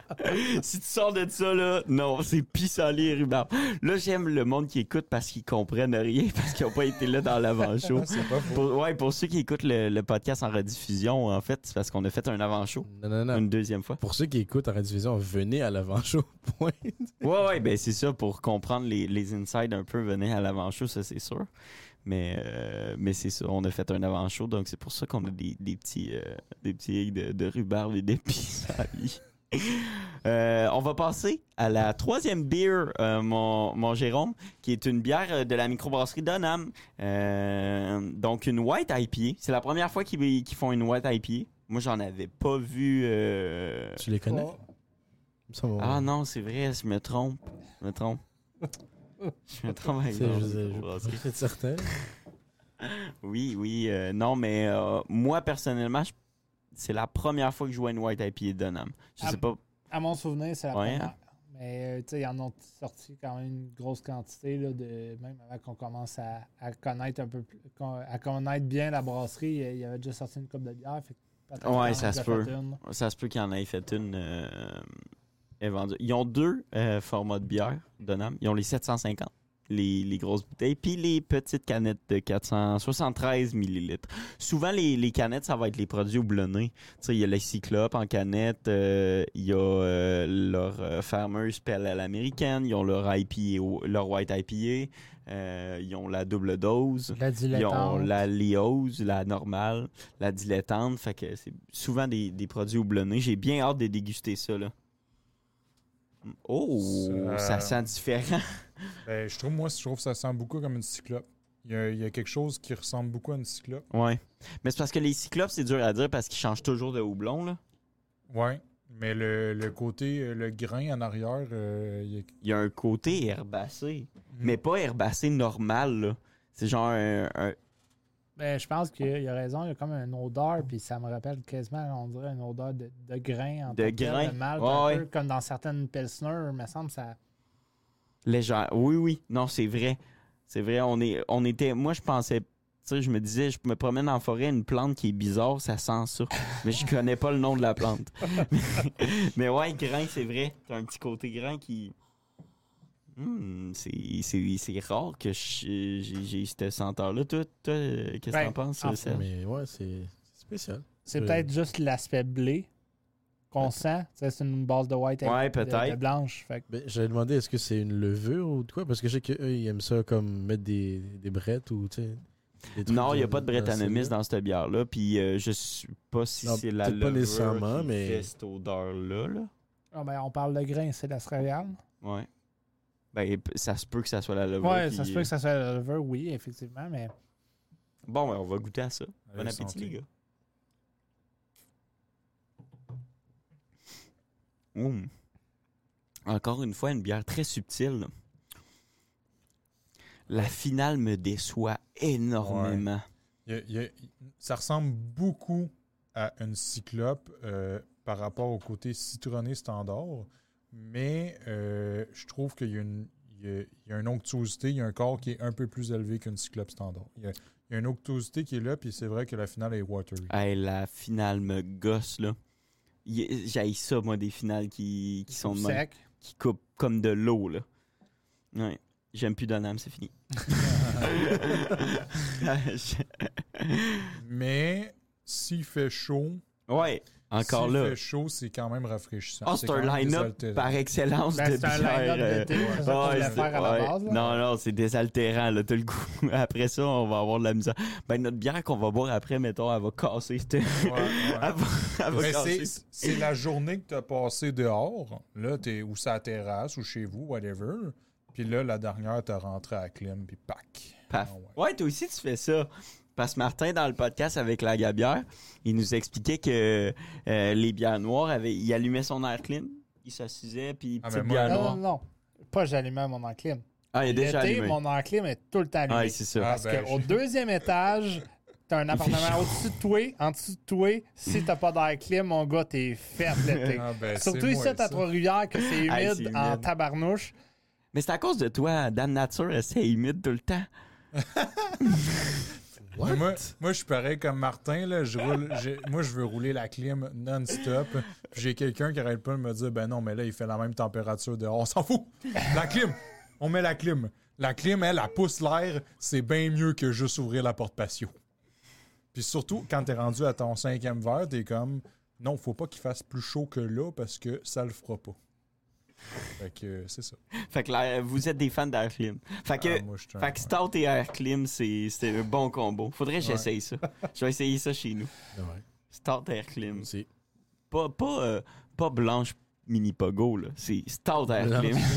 Si tu sors de ça, là, non, c'est pissenlit et rhubarbe. Là, j'aime le monde qui écoute parce qu'ils comprennent rien, parce qu'ils n'ont pas été là dans l'avant-show. Ah, c'est pas faux. Pour, ouais, pour ceux qui écoutent le, le podcast en rediffusion, en fait, c'est parce qu'on a fait un avant-show Non, non, non. une deuxième fois. Pour ceux qui écoutent en rediffusion, venez à l'avant-show. Point. Ouais, ouais, ben c'est ça, pour comprendre les, les insides un peu, venez à l'avant-show, ça c'est sûr. Mais, euh, mais c'est ça, on a fait un avant-show, donc c'est pour ça qu'on a des, des petits euh, des petits eggs de, de rhubarbe et d'épices. euh, on va passer à la troisième beer, euh, mon, mon Jérôme, qui est une bière de la microbrasserie Donham. Euh, donc une White I P A. C'est la première fois qu'ils, qu'ils font une White I P A. Moi, j'en avais pas vu... Euh... Tu les connais? Oh. Ça va. Ah non, c'est vrai, je me trompe. Je me trompe. Je me trompe avec C'est- leur je sais, je- microbrasserie. je suis certain. Oui, oui. euh, non, mais euh, moi, personnellement, je- c'est la première fois que je vois une White I P A de Donham. Je Ah, sais pas. À mon souvenir, c'est la Ouais, première. hein? Mais euh, tu sais, ils en ont sorti quand même une grosse quantité, là, de, même avant qu'on commence à, à connaître un peu plus, qu'on- à connaître bien la brasserie. Il y avait déjà sorti une coupe de bière. Fait que peut-être Ouais, qu'on ça en a se déjà peut. fait une. Ça se peut qu'ils en aient fait une euh, est vendue. Ils ont deux euh, formats de bière, Donham. Ils ont les sept cent cinquante, les, les grosses bouteilles, puis les petites canettes de quatre cent soixante-treize millilitres. Souvent, les, les canettes, ça va être les produits houblonnés. Tu sais, il y a les Cyclopes en canette, euh, il y a euh, leur euh, Farmer's Pale à l'américaine, ils ont leur I P A, au- leur White I P A, euh, ils ont la double dose. La Ils ont dilettante. la Léos, la normale, la dilettante. Fait que c'est souvent des, des produits houblonnés. J'ai bien hâte de déguster ça, là. Oh, ça, Ça- sent différent. Ben, je trouve, moi, je trouve que ça sent beaucoup comme une cyclope. Il y, a, il y a quelque chose qui ressemble beaucoup à une cyclope. Ouais. Mais c'est parce que les cyclopes, c'est dur à dire parce qu'ils changent toujours de houblon, là. Ouais. Mais le, le côté, euh, le grain en arrière, euh, il y a... Il y a un côté herbacé. Mm. Mais pas herbacé normal, là. C'est genre un... un- Ben, je pense qu'il a raison. Il y a comme une odeur, puis ça me rappelle quasiment, on dirait, une odeur de, de grain. En De tant que tel, grain. de malt, Ouais, un ouais. peu comme dans certaines Pilsner, il me semble, ça... légère. Oui, oui. Non, c'est vrai. C'est vrai. On est, on était... Moi, je pensais... Tu sais, je me disais, je me promène en forêt, une plante qui est bizarre, ça sent ça. Mais je connais pas le nom de la plante. Mais ouais, grain, c'est vrai. T'as un petit côté grain qui... Hmm, c'est, c'est, c'est rare que je- j'ai, j'ai cette senteur-là. Toi, toi, euh, qu'est-ce que Ben, t'en penses, en Serge? Mais ouais, c'est c'est spécial. C'est Euh, peut-être juste l'aspect blé qu'on sent. Tu sais, c'est une base de white avec Ouais, de- peut-être. de blanche. Fait que Ben, j'avais demandé est-ce que c'est une levure ou de quoi? Parce que je sais qu'eux, ils aiment ça comme mettre des, des brettes ou tu sais. des trucs Non, il n'y a dans- pas de dans Brettanomyces celle-là. dans cette bière-là. Puis euh, je sais pas si Non, c'est la peut-être pas levure nécessairement, qui mais- fait cette odeur-là. Là. ah, ben, on parle de grain, c'est la céréale. Ouais. Ben, p- ça se peut que ça soit la levure. Ouais, qui- ça se peut que ça soit la levure, oui, effectivement, mais Bon, ben, on va goûter à ça. Bon Allez, appétit, santé. les gars. Mmh. Encore une fois, une bière très subtile. La finale me déçoit énormément. Il y a- il y a- ça ressemble beaucoup à une cyclope euh, par rapport au côté citronné standard, mais euh, je trouve qu'il y a une, il y a, il y a une onctuosité, il y a un corps qui est un peu plus élevé qu'une cyclope standard. Il y a, il y a une onctuosité qui est là, puis c'est vrai que la finale est watery. Hey, la finale me gosse, là. Y- J'haïs ça, moi, des finales qui, qui sont de même, sec. qui coupent comme de l'eau, là. Ouais. J'aime plus Donham, c'est fini. Mais s'il fait chaud, Ouais, encore s'il là. fait chaud, c'est quand même rafraîchissant. Oh, C'est c'est un quand même line-up désaltérant. par excellence Ben, de c'est un bière. line-up euh, d'été, c'est ça qu'on ouais, voulait c'est- faire à la ouais. base. là. Non, non, c'est désaltérant, là, t'as le goût. Après ça, on va avoir de la misère. Ben, notre bière qu'on va boire après, mettons, elle va casser. cette- Ouais, ouais. elle va, elle va Mais casser. c'est, c'est la journée que tu as passée dehors, là, t'es ou sur la terrasse ou chez vous, whatever. Puis là, la dernière, tu as rentré à la clim, puis pack. Paf. Ah ouais. Ouais, toi aussi, tu fais ça. Parce que Martin, dans le podcast avec la Gabière, il nous expliquait que euh, les bières noires, avaient, il allumait son air clean, il s'assisait, puis Ah, petite mais moi, bière Non, noire. non, non. Pas j'allumais mon enclim. Ah, il est déjà L'été, allumé. mon enclim est tout le temps allumé. Ouais, c'est ça. Ah, Parce ben, qu'au je- deuxième étage, t'as un appartement au-dessus de toi, en dessous de toi. Si t'as pas d'air clim, mon gars, t'es fait l'été. Ah, ben, Surtout c'est ici moi, à ça. Trois-Rivières, que c'est humide, Hey, c'est en humide. tabarnouche. Mais c'est à cause de toi, Dame Nature, c'est humide tout le temps. Mais Moi, moi je suis pareil comme Martin. Là, je roule, j'ai- moi, je veux rouler la clim non-stop. Puis j'ai quelqu'un qui arrête pas de me dire ben non, mais là, il fait la même température dehors. On s'en fout. La clim. On met la clim. La clim, elle, elle pousse l'air. C'est bien mieux que juste ouvrir la porte patio. Puis surtout, quand t'es rendu à ton cinquième verre, t'es comme non, faut pas qu'il fasse plus chaud que là parce que ça le fera pas. Fait que euh, c'est ça. Fait que l'air- vous êtes des fans d'air clim. Fait que, Ah, moi, je suis un- fait que Stout et air clim, c'est c'est un bon combo. Faudrait que j'essaye ça. Je vais essayer ça chez nous. Ouais. Stout air clim. Aussi. Pas, pas, euh, pas blanche mini pogo, là. C'est Stout air Blanche clim.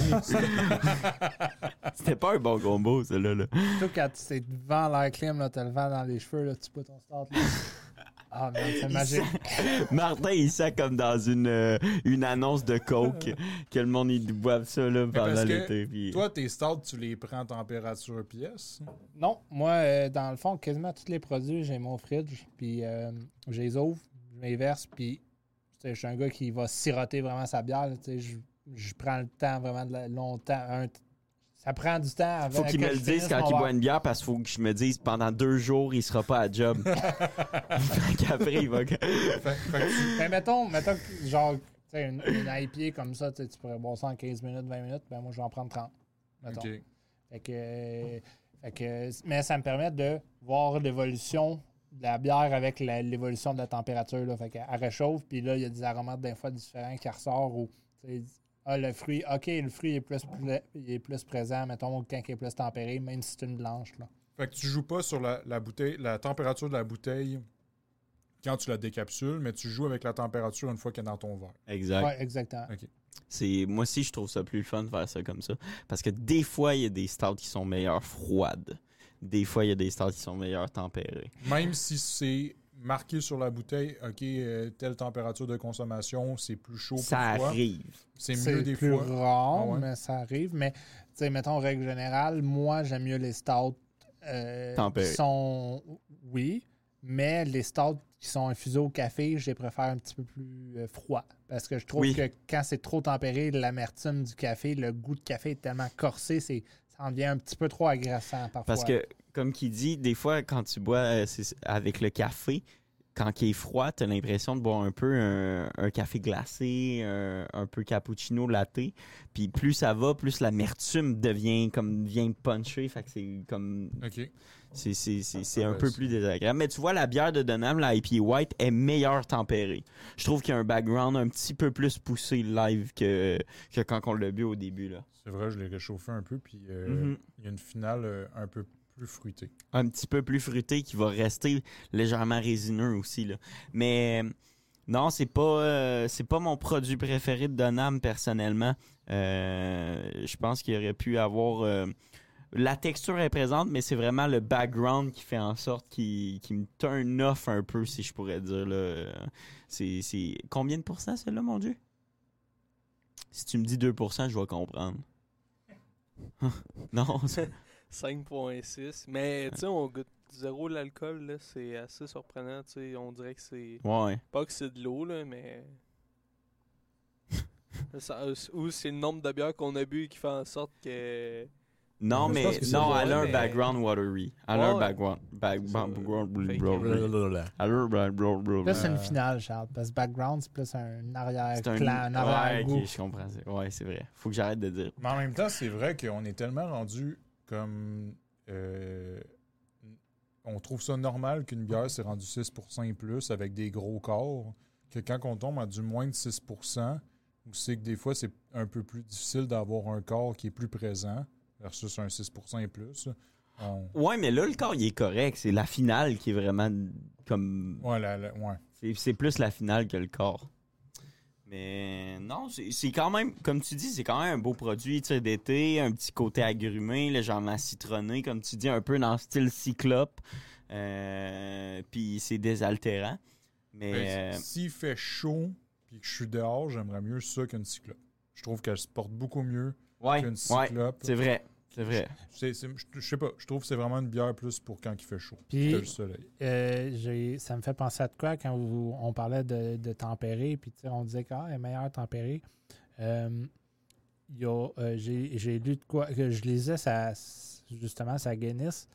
C'était pas un bon combo, ça, là. là. Surtout quand tu es devant l'air clim, là, t'as le vent dans les cheveux, là, tu peux ton start. Là. Ah, man, c'est Il magique. sent- Martin, il sent comme dans une, euh, une annonce de Coke que le monde, ils boivent ça, là, pendant parce que l'été. puis- Toi, tes stouts, tu les prends température pièce. Non, moi, euh, dans le fond, quasiment tous les produits, j'ai mon fridge, puis euh, je les ouvre, je les verse, puis tu sais, je suis un gars qui va siroter vraiment sa bière. là, tu sais, Je, je prends le temps vraiment de la- longtemps. un- ça prend du temps avant Faut qu'il que me je le dise finisse quand mon il verre. boit une bière parce qu'il faut que je me dise pendant deux jours, il sera pas à job. Fait qu'après, il va. Fait, fait que tu- Mais mettons, mettons que, genre, tu sais, une, une I P A comme ça, tu sais, tu pourrais boire ça en quinze minutes, vingt minutes, ben moi, je vais en prendre trente. Mettons. ok. Fait que, euh, fait que, mais ça me permet de voir l'évolution de la bière avec la- l'évolution de la température. Là. Fait qu'elle elle réchauffe, puis là, il y a des aromates d'un fois différents qui ressortent. Ou, tu sais, ah, le fruit, OK, le fruit est plus, pla- il est plus présent, mettons, quand il est plus tempéré, même si c'est une blanche. Là. Fait que tu joues pas sur la, la bouteille, la température de la bouteille quand tu la décapsules, mais tu joues avec la température une fois qu'elle est dans ton verre. Exact. Ouais, exactement. C'est, moi aussi, je trouve ça plus fun de faire ça comme ça. Parce que des fois, il y a des stouts qui sont meilleures froides. Des fois, il y a des stouts qui sont meilleures tempérées. Même si c'est marqué sur la bouteille, OK, euh, telle température de consommation, c'est plus chaud, plus Ça froid. arrive. C'est C'est mieux des plus fois. rare, Ah ouais? mais ça arrive. Mais, tu sais, mettons, règle générale, moi, j'aime mieux les stouts euh, Tempérés. qui sont... Oui, mais les stouts qui sont infusés au café, je les préfère un petit peu plus euh, froids. Parce que je trouve Oui. que quand c'est trop tempéré, l'amertume du café, le goût de café est tellement corsé, c'est, ça en devient un petit peu trop agressant parfois. Parce que, comme qui dit, des fois, quand tu bois euh, c'est- avec le café, quand il est froid, tu as l'impression de boire un peu un, un café glacé, un, un peu cappuccino latte. Puis plus ça va, plus l'amertume devient comme vient puncher. Fait que c'est comme. OK. C'est, c'est, c'est, c'est Ah, un ben, peu c'est- plus désagréable. Mais tu vois, la bière de Dunham, la I P A White, est meilleure tempérée. Je trouve qu'il y a un background un petit peu plus poussé live que, que quand on l'a bu au début. Là. C'est vrai, je l'ai réchauffé un peu, puis euh, Mhm. il y a une finale euh, un peu plus fruitée. Un petit peu plus fruité qui va rester légèrement résineux aussi. Là. Mais non, c'est pas euh, c'est pas mon produit préféré de Dunham personnellement. Euh, je pense qu'il aurait pu avoir... euh, la texture est présente, mais c'est vraiment le background qui fait en sorte qu'il qui me turn off un peu, si je pourrais dire. Là. C'est, c'est... Combien de pourcents, celle-là, mon Dieu? Si tu me dis deux pour cent, je vais comprendre. Non, c'est- cinq virgule six. Mais tu sais, on goûte zéro l'alcool, là, c'est assez surprenant. Tu sais, on dirait que c'est. ouais. Pas que c'est de l'eau, là, mais. Ça- ou c'est le nombre de bières qu'on a bu qui fait en sorte que. Non, Je mais pense que c'est non, vrai, elle a un mais- background watery. Elle a un Ouais. background. Back, Ça, background. fait que- blablabla. Elle a un background. Là, c'est une Euh, finale, Charles, parce que background, c'est plus un C'est arrière-plan, un, un. arrière-goût. Ouais, ok, je comprends. Ouais, c'est vrai. Faut que j'arrête de dire. Mais en même temps, c'est vrai qu'on est tellement rendu comme... euh, on trouve ça normal qu'une bière s'est rendue six pour cent et plus avec des gros corps, que quand on tombe à du moins de six pour cent, où c'est que des fois, c'est un peu plus difficile d'avoir un corps qui est plus présent versus un six pour cent et plus. On... Ouais, mais là, le corps, il est correct. C'est la finale qui est vraiment comme. Ouais, la- la- ouais. C'est, c'est plus la finale que le corps. Mais non, c'est, c'est quand même, comme tu dis, c'est quand même un beau produit, tu sais, d'été, un petit côté agrumé, légèrement citronné, comme tu dis, un peu dans le style cyclope. Euh, Puis c'est désaltérant. Mais. Ben, euh, S'il fait chaud puis que je suis dehors, j'aimerais mieux ça qu'une cyclope. Je trouve qu'elle se porte beaucoup mieux ouais, qu'une ouais, cyclope. c'est vrai. C'est vrai. C'est- c'est- je je sais pas, je trouve que c'est vraiment une bière plus pour quand il fait chaud. Puis- que le soleil. Euh, j'ai- ça me fait penser à de quoi quand vous- on parlait de, de tempérer, puis tu sais, on disait qu'elle est meilleure tempérée. Euh, il y a, euh, j'ai, j'ai lu de quoi, que je lisais ça, justement sa Guinness,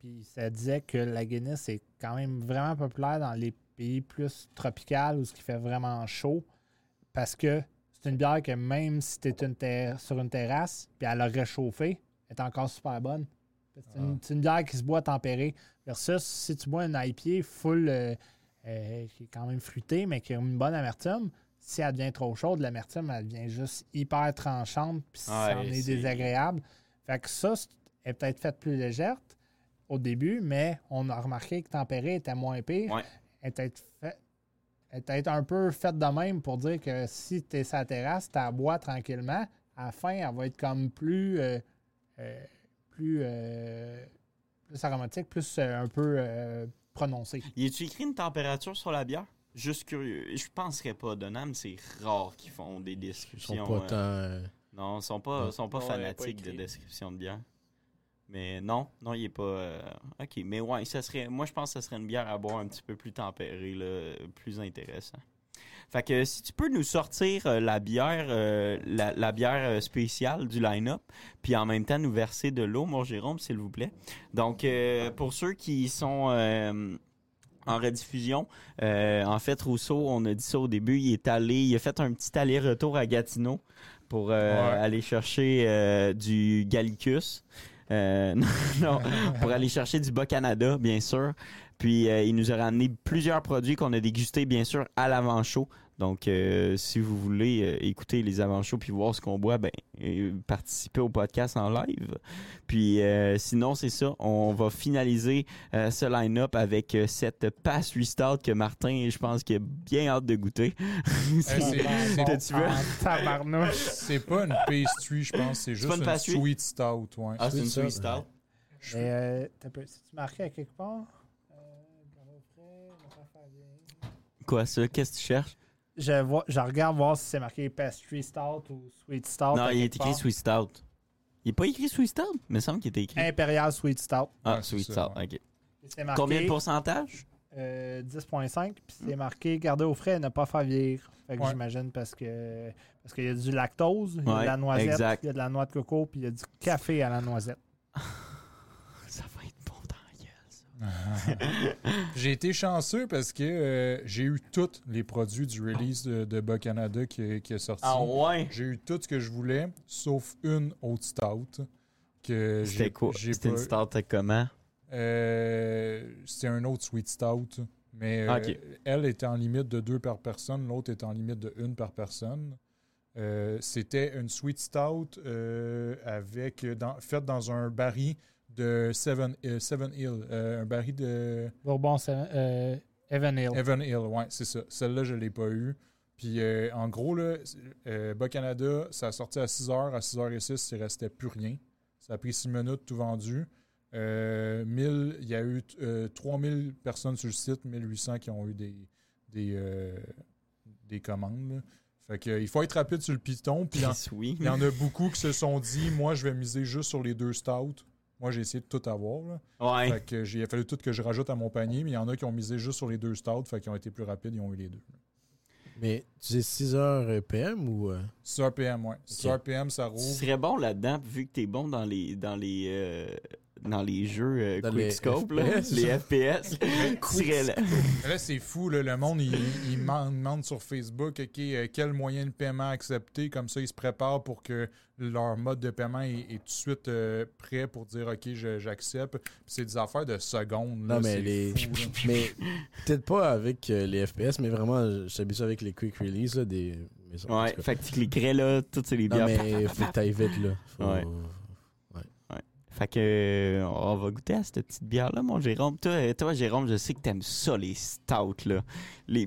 puis ça disait que la Guinness est quand même vraiment populaire dans les pays plus tropicaux où ce qui fait vraiment chaud parce que c'est une bière que même si tu es une ter- sur une terrasse puis elle a réchauffé, elle est encore super bonne. C'est une, c'est une bière qui se boit tempérée. Versus si tu bois une I P A full euh, euh, qui est quand même fruitée, mais qui a une bonne amertume, si elle devient trop chaude, l'amertume, elle devient juste hyper tranchante puis ça en Ouais, est c'est- désagréable. Fait que ça, c'est- elle est peut-être faite plus légère au début, mais on a remarqué que tempérée était moins pire. Ouais. Elle est peut-être fait- elle est peut-être un peu faite de même pour dire que si tu es sur la terrasse, tu la bois tranquillement, à la fin, elle va être comme plus euh, euh, plus, euh, plus aromatique, plus euh, un peu euh, prononcée. Y a-tu écrit une température sur la bière? Juste curieux. Je penserais pas. Donham, c'est rare qu'ils font des Ils descriptions. sont pas euh, tant. euh, Non, ils sont pas, Ouais. sont pas Ouais, fanatiques pas de écrit. description de bière. Mais non, non, il est pas. euh, Ok, mais ouais, ça serait. Moi, je pense que ça serait une bière à boire un petit peu plus tempérée, là, plus intéressant. Fait que si tu peux nous sortir euh, la bière, euh, la, la bière euh, spéciale du line-up, puis en même temps nous verser de l'eau, mon Jérôme, s'il vous plaît. Donc, euh, pour ceux qui sont euh, en rediffusion, euh, en fait, Rousseau, on a dit ça au début, il est allé, il a fait un petit aller-retour à Gatineau pour euh, Ouais. aller chercher euh, du Gallicus. Euh, non, non, pour aller chercher du Bas-Canada, bien sûr. Puis, euh, il nous a ramené plusieurs produits qu'on a dégustés, bien sûr, à l'avant-show. Donc, euh, si vous voulez euh, écouter les avant-shows puis voir ce qu'on boit, ben, euh, participez au podcast en live. Puis, euh, sinon, c'est ça. On va finaliser euh, ce line-up avec euh, cette pastry stout que Martin, je pense qu'il a bien hâte de goûter. c'est- c'est- T'as-tu vu? En tabarnouche. C'est pas une pastry, je pense. C'est pas juste une une pastry? sweet stout. Ouais. Ah, c'est une Sweet sweet stout, stout. Mais euh, t'as peu- c'est-tu marqué à quelque part? Euh, garde au frais, ne pas faire bien. Quoi, ça? Qu'est-ce que tu cherches? Je, vois, je regarde voir si c'est marqué pastry stout ou sweet stout. Non, à il est quelque écrit part. sweet stout. Il n'est pas écrit sweet stout? Il me semble qu'il était écrit. Imperial sweet stout. Ah, Ouais, c'est sweet ça, stout, ouais. ok. Et c'est marqué Combien de pourcentage? euh, dix virgule cinq. Puis c'est marqué garder au frais et ne pas faire vieillir. Fait que Ouais. j'imagine parce que parce qu'il y a du lactose, il y a Ouais, de la noisette, exact. il y a de la noix de coco, puis il y a du café à la noisette. Ça va être bon dans la gueule, ça. J'ai été chanceux parce que euh, j'ai eu tous les produits du release de, de Bas-Canada qui, qui est sorti. Ah ouais? J'ai eu tout ce que je voulais, sauf une autre stout. Que C'était j'ai- quoi? j'ai C'était une pas- stout comment? Euh, C'était un autre sweet stout. Mais euh, Ah, ok. elle était en limite de deux par personne, l'autre était en limite de une par personne. Euh, C'était une sweet stout euh, avec dans, faite dans un baril de Seven, euh, Seven Hill. Euh, un baril de Bourbon, c'est, euh, Evan Hill. Evan Hill, ouais, c'est ça. Celle-là, je ne l'ai pas eue. Puis euh, en gros, là, euh, Bas-Canada, ça a sorti à six heures. À six heures six, il ne restait plus rien. Ça a pris six minutes, tout vendu. Euh, mille, il y a eu euh, trois mille personnes sur le site, mille huit cents qui ont eu des, des, euh, des commandes. Là. Fait que, euh, il faut être rapide sur le piton. Puis il y en- Chris, oui. il y en a beaucoup qui se sont dit, moi, je vais miser juste sur les deux stouts. Moi, j'ai essayé de tout avoir. Là. Ouais. Fait que j'ai il a fallu tout que je rajoute à mon panier, mais il y en a qui ont misé juste sur les deux stouts, fait qu'ils ont été plus rapides, ils ont eu les deux. Mais tu dis six heures P M ou. euh, six heures P M, ouais. six heures P M, ça Tu roule. serais bon là-dedans, vu que t'es bon dans les dans les euh, dans les jeux euh, Dans les Quickscope, là, F P S, les ça. F P S. Tu serais là. Mais là, c'est fou, là, le monde, il, il demande, demande sur Facebook OK, euh, quel moyen de paiement accepter, comme ça, ils se préparent pour que leur mode de paiement est, est tout de suite euh, prêt pour dire OK, je- j'accepte. Puis c'est des affaires de secondes. Là, Non, mais c'est les. fou, là. Mais peut-être pas avec euh, les F P S, mais vraiment, je suis habitué avec les quick release, là, des. mais ça, en Ouais, tout cas. fait que tu cliquerais là, toutes ces les Non, bières. mais faut que t'ailles vite, là. Faut- Ouais. Fait que euh, on va goûter à cette petite bière-là, mon Jérôme. Toi, euh, toi, Jérôme, je sais que t'aimes ça, les stouts, là. Les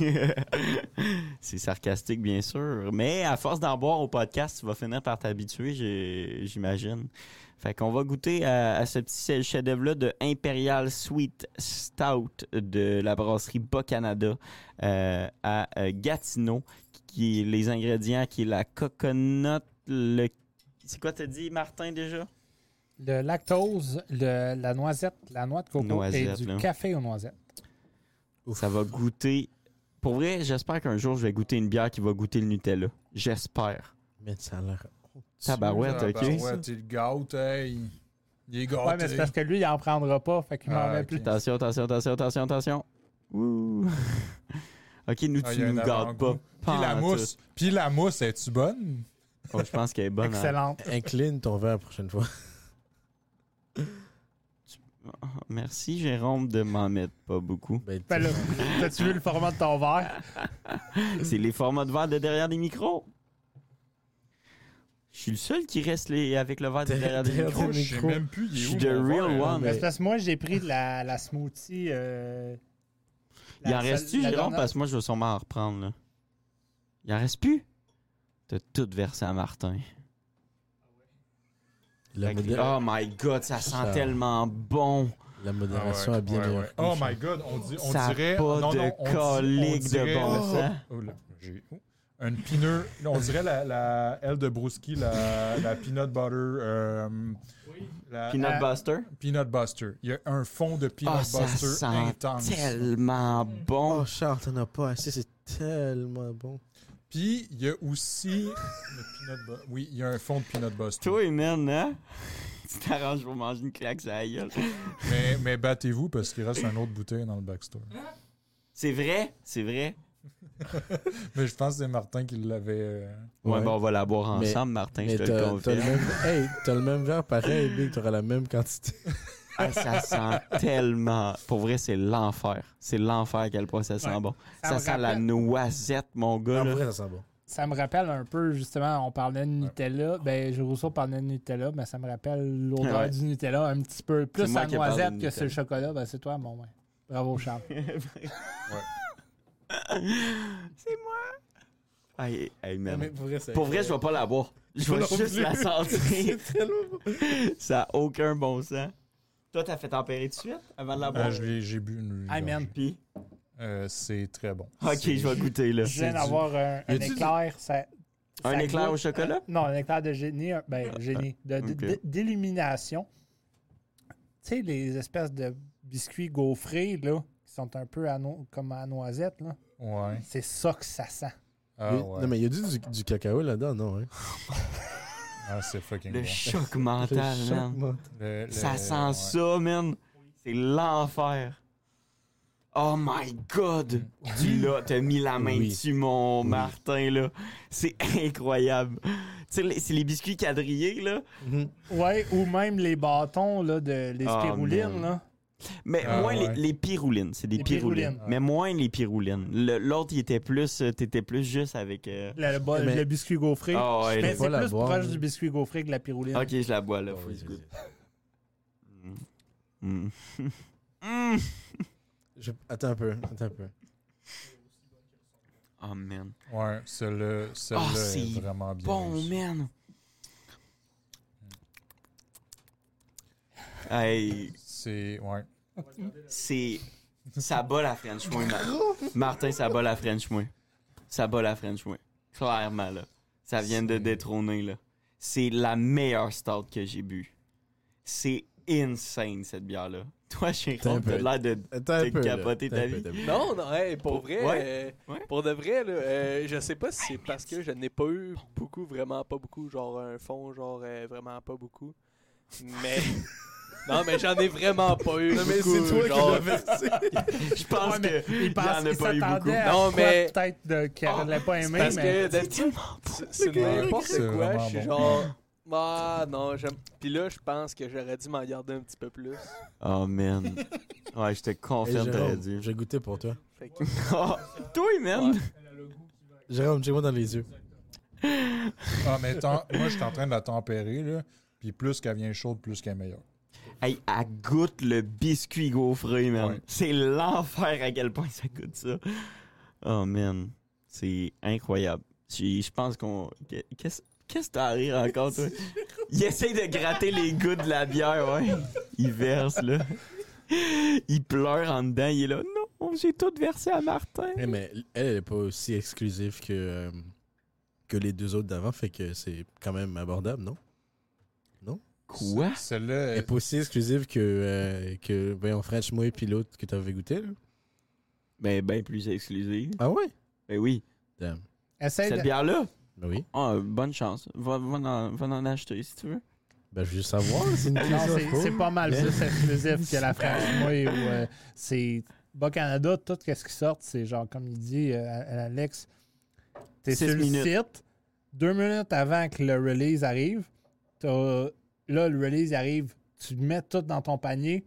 C'est sarcastique, bien sûr. Mais à force d'en boire au podcast, tu vas finir par t'habituer, j'ai- j'imagine. Fait qu'on va goûter à, à ce petit chef-d'œuvre-là de Imperial Sweet Stout de la brasserie Bas-Canada euh, à euh, Gatineau. Qui est les ingrédients, qui est la coconut, le... C'est quoi t'as dit, Martin, déjà? Le lactose, le- la noisette, la noix de coco Noisette, et du là. café aux noisettes. Ça va goûter. Pour vrai, j'espère qu'un jour, je vais goûter une bière qui va goûter le Nutella. J'espère. Mais ça a l'air. Tabarouette, ok. Tabarouette, il le gâte, hey. Il est gâté. Ouais, mais c'est parce que lui, il en prendra pas. Fait qu'il m'en Ah, met ok. plus. Attention, attention, attention, attention, attention. Ouh. Ok, nous, Ah, il tu y a nous un gardes pas. avant-goût. Pas Puis la en mousse. Puis la mousse, es-tu bonne? tout. Oh, je pense qu'elle est bonne. hein. Excellente. Incline ton verre la prochaine fois. Oh, merci, Jérôme, de m'en mettre pas beaucoup. Ben, Ben là, t'as-tu vu le format de ton verre? C'est les formats de verre de derrière des micros. Je suis le seul qui reste les... avec le verre de derrière des Derrière micros. des Je sais micros. même plus. il est Je suis où, the mon real verre? one. Ben, c'est parce que moi, j'ai pris la, la smoothie. Euh, Il la- en reste-tu, la Jérôme? dernière- Parce que moi, je vais sûrement en reprendre. Là. Il en reste plus? T'as tout versé à Martin. La, Ok. modé- Oh my God, ça sent Ça- tellement bon. la Ah modération ouais, a bien ouais, meilleur ouais. goût, Oh je my God, on, dit, on Ça a dirait... pas non, de non, on dit- colique on de dirait- bon oh, sens. oh, là, j'ai... oh. Une peanut... On dirait la, la aile de Brewski, la, la peanut butter... euh, la- Peanut Euh, Buster? Peanut Buster. Il y a un fond de peanut Ah, ça buster sent intense. tellement bon. Oh, Charles, t'en as pas assez, c'est tellement bon. Puis, il y a aussi... le peanut bu- Oui, il y a un fond de peanut buster. Toi, man, hein? Tu t'arranges pour manger une claque sur la gueule. Mais, mais battez-vous parce qu'il reste une autre bouteille dans le backstore. C'est vrai, c'est vrai. Mais je pense que c'est Martin qui l'avait... euh, Ouais, Ouais. ben on va la boire Mais- ensemble, Martin, Mais je te t'as le t'as le confirme. même, hey, t'as le même verre pareil, Big, t'auras la même quantité. Ah, ça sent tellement... Pour vrai, c'est l'enfer. C'est l'enfer à quel point ça sent Ouais. bon. Ça Ça, me sent la rappelle- noisette, mon gars. En là. vrai, ça sent bon. Ça me rappelle un peu, justement, on parlait de Nutella. Ben, Rousseau parlait de Nutella, mais ça me rappelle l'odeur Ouais. du Nutella un petit peu. Plus C'est moi la qui ai parlé de noisette que Nutella. sur le chocolat. Ben, c'est toi, mon ouais. Bravo, Charles. C'est moi. Hey, hey, man. Mais pour vrai, c'est Pour vrai, je vais pas la boire. Je vais Non juste plus. la sentir. C'est tellement bon. Ça n'a aucun bon sens. Toi, t'as fait tempérer tout de suite avant de la boire? euh, je l'ai- J'ai bu une... Hey, man. Puis, Euh, c'est très bon. ok, C'est- je vais goûter, là. Je viens du- d'avoir un, un Y a-tu du- éclair. Ça, Un ça éclair goûte- au chocolat? euh, non, un éclair de génie. un- Ben, génie. de- de- Ok. de- D'illumination. Tu sais, les espèces de biscuits gaufrés, là, qui sont un peu à no- comme à noisette, là. Ouais. C'est ça que ça sent. Ah, Mais- ouais. Non, mais il y a du, du, du cacao là-dedans, non? Hein? Ah, c'est fucking Le bon. choc mental, Le choc man. mental. Le- le- Ça sent ouais. ça, man. C'est l'enfer. Oh my God! Tu l'as, t'as mis la main Oui. dessus, mon Oui. Martin, là. C'est incroyable. Tu sais, les- c'est les biscuits quadrillés, là. Mhm. Ouais, ou même les bâtons, là, de, les Ah, spirulines, man. là. Mais Ah, moins ouais. les, les pyroulines. C'est des Les pyroulines. pyroulines. Mais moins les pyroulines. Le- L'autre, il était plus... euh, T'étais plus juste avec... euh, Le, le bol- Mais- le biscuit gaufré. Ah ouais, mais le- faut c'est la plus boire, proche là. du biscuit gaufré que de la pyrouline. Ok, je la bois, là. Oh, Faut oui, que je oui, goûte. oui. Mm. Mm. Mm. Je- Attends un peu, attends un peu. Oh, man. Ouais, celle-là celle Ah, est c'est vraiment bien. Bon, réussie. man. Hey, C'est. Ouais. c'est... Ça bat la French Moon, Mar- Martin, ça bat la French Moon. Ça bat la French Moon. Clairement, là. Ça vient de C'est- détrôner, là. C'est la meilleure stout que j'ai bu. C'est insane, cette bière-là. Toi, Attends un Jérôme, peu. t'as l'air de... Attends T'as un peu. là. capoté Attends ta un peu, vie. t'as vu. Non, non, hey, pour vrai, Ouais. euh, Ouais. pour de vrai, là, euh, je sais pas si c'est parce que je n'ai pas eu beaucoup, vraiment pas beaucoup, genre un fond, genre euh, vraiment pas beaucoup. Mais. Non, mais j'en ai vraiment pas eu Non, mais beaucoup. c'est toi qui genre... l'as versé. Je pense Ouais, mais que il il y pense en a qu'il pas eu beaucoup. s'attendait à Non, quoi, mais- peut-être de- qu'elle Ah, n'allait pas aimer, Parce mais... que d'habitude, c'est- c'est n'importe C'est quoi. vraiment Je suis bon. genre. Ah non, j'aime. Puis là, je pense que j'aurais dû m'en garder un petit peu plus. Oh, man. Ouais, je te Hey, confirme, t'aurais Jérôme, dû. j'ai goûté pour toi. Fait que- Oh, toi, man. Ouais. Jérôme, check-moi dans les yeux. Ah, mais tant- moi, je suis en train de la tempérer, là. Puis plus qu'elle vient chaude, plus qu'elle est meilleure. Hey, elle goûte le biscuit gaufré, man. Ouais. C'est l'enfer à quel point ça goûte ça. Oh, man. C'est incroyable. Je je pense qu'on... Qu'est-ce qu'est-ce que t'as à rire encore, toi? Il essaye de gratter les gouttes de la bière, ouais. Il verse, là. Il pleure en dedans. Il est là. Non, j'ai tout versé à Martin. Eh, mais elle, elle est pas aussi exclusive que, euh, que les deux autres d'avant, fait que c'est quand même abordable, non? Quoi? Celle-là, Elle est elle- pas aussi exclusive que, euh, que voyons, French Moi puis l'autre que t'avais goûté, là. Ben, ben plus exclusive. Ah ouais? Ben oui. Essaye Cette de... bière-là, Ben oui. ah, bonne chance. Va, va, en, va en acheter si tu veux. Ben, je veux juste savoir, c'est une Non, question. c'est, c'est pas mal plus exclusif que la France. Moi, où, euh, c'est Bas-Canada, tout ce qui sort, c'est genre, comme il dit euh, Alex, t'es Six sur le minutes. site, deux minutes avant que le release arrive, t'as- là, le release arrive, tu mets tout dans ton panier.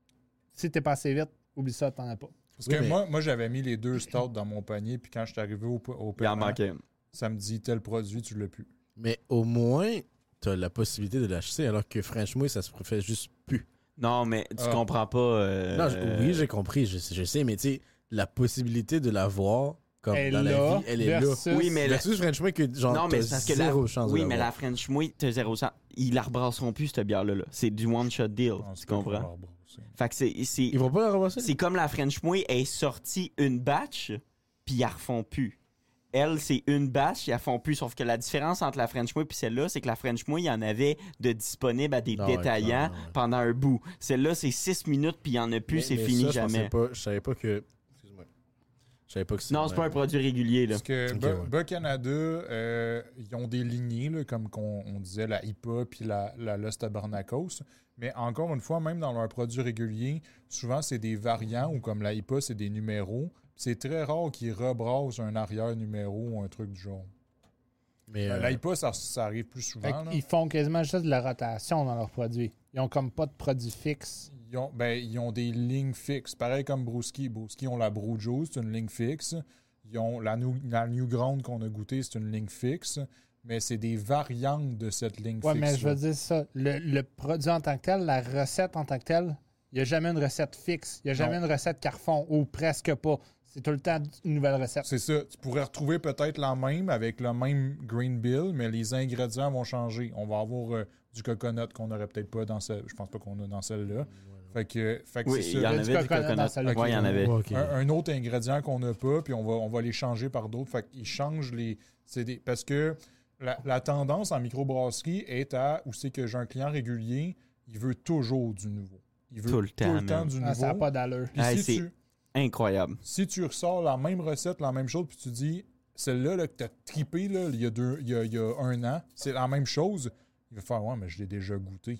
Si t'es pas assez vite, oublie ça, t'en as pas. Parce Oui, que mais- moi, moi j'avais mis les deux stouts dans mon panier, puis quand je suis arrivé au, au Il en paiement, manquait une. ça me dit tel produit, tu l'as plus. Mais au moins, t'as la possibilité de l'acheter, alors que French Mouille, ça se fait juste plus. Non, mais tu Ah. comprends pas. euh, Non, je- oui, j'ai compris, je, sais- je sais, mais tu sais, la possibilité de l'avoir, comme Elle dans là, la vie, elle est là. versus- Oui, mais la- Versus French Mouille, que genre, non, mais t'as c'est parce que la, zéro chance de oui, mais la l'avoir. French Mouille, t'as zéro cent. Ils la rebrasseront plus, cette bière-là. Là. C'est du one-shot deal. Je pense Tu pas qu'on va comprends? la rebrasser. Fait que c'est, c'est, Ils vont pas la ramasser? c'est comme la French Mouille est sortie une batch, puis ils la refont plus. Elle, c'est une batch, ils la font plus. Sauf que la différence entre la French Mouille et celle-là, c'est que la French Mouille, il y en avait de disponibles à des Ah ouais, détaillants clairement, ouais. pendant un bout. Celle-là, c'est six minutes, puis il y en a plus, Mais- c'est mais fini ça, je jamais. pensais pas- Je savais pas que... Excuse-moi. Je savais pas que Non, c'est pas un produit régulier, là. Parce que Ok, Bas ouais. Bas Canada, euh, ils ont des lignées, là, comme qu'on, on disait, la I P A puis la, la Los Tabarnakos. Mais encore une fois, même dans leurs produits réguliers, souvent, c'est des variants ou comme la I P A, c'est des numéros. C'est très rare qu'ils rebrassent un arrière-numéro ou un truc du genre. Mais, euh, La I P A, ça, ça arrive plus souvent. Fait là. qu'ils font quasiment juste de la rotation dans leurs produits. Ils ont comme pas de produits fixes. Ils ont, ben, ils ont des lignes fixes. Pareil comme Brewski. Brewski ont la Brewjo, c'est une ligne fixe. Ils ont la New, la New Ground qu'on a goûté, c'est une ligne fixe. Mais c'est des variantes de cette ligne Ouais, fixe. mais je veux dire ça. Le, le produit en tant que tel, la recette en tant que telle, il n'y a jamais une recette fixe. Il n'y a jamais Non. une recette Carfon, ou presque pas. C'est tout le temps une nouvelle recette. C'est ça. Tu pourrais retrouver peut-être la même avec le même green bill, mais les ingrédients vont changer. On va avoir euh, du coconut qu'on n'aurait peut-être pas dans celle. Je pense pas qu'on a dans celle-là. Fait que, fait que Oui, c'est il y ça. en du avait du coconut coconut. dans celle-là. Ouais, il y en avait. ouais, ok. Un, un autre ingrédient qu'on n'a pas, puis on va, on va les changer par d'autres. Fait qu'ils changent les. C'est des, parce que la, la tendance en microbrasserie est à où c'est que j'ai un client régulier, il veut toujours du nouveau. Il veut Tout le temps, le temps man. du Ah, nouveau. ça n'a pas d'allure. Puis Hey, si, c'est- tu, Incroyable. si tu ressors la même recette, la même chose, puis tu dis celle-là là, que tu as trippé là, il, y a deux, il, y a, il y a un an, c'est la même chose, il va faire ouais, mais je l'ai déjà goûté.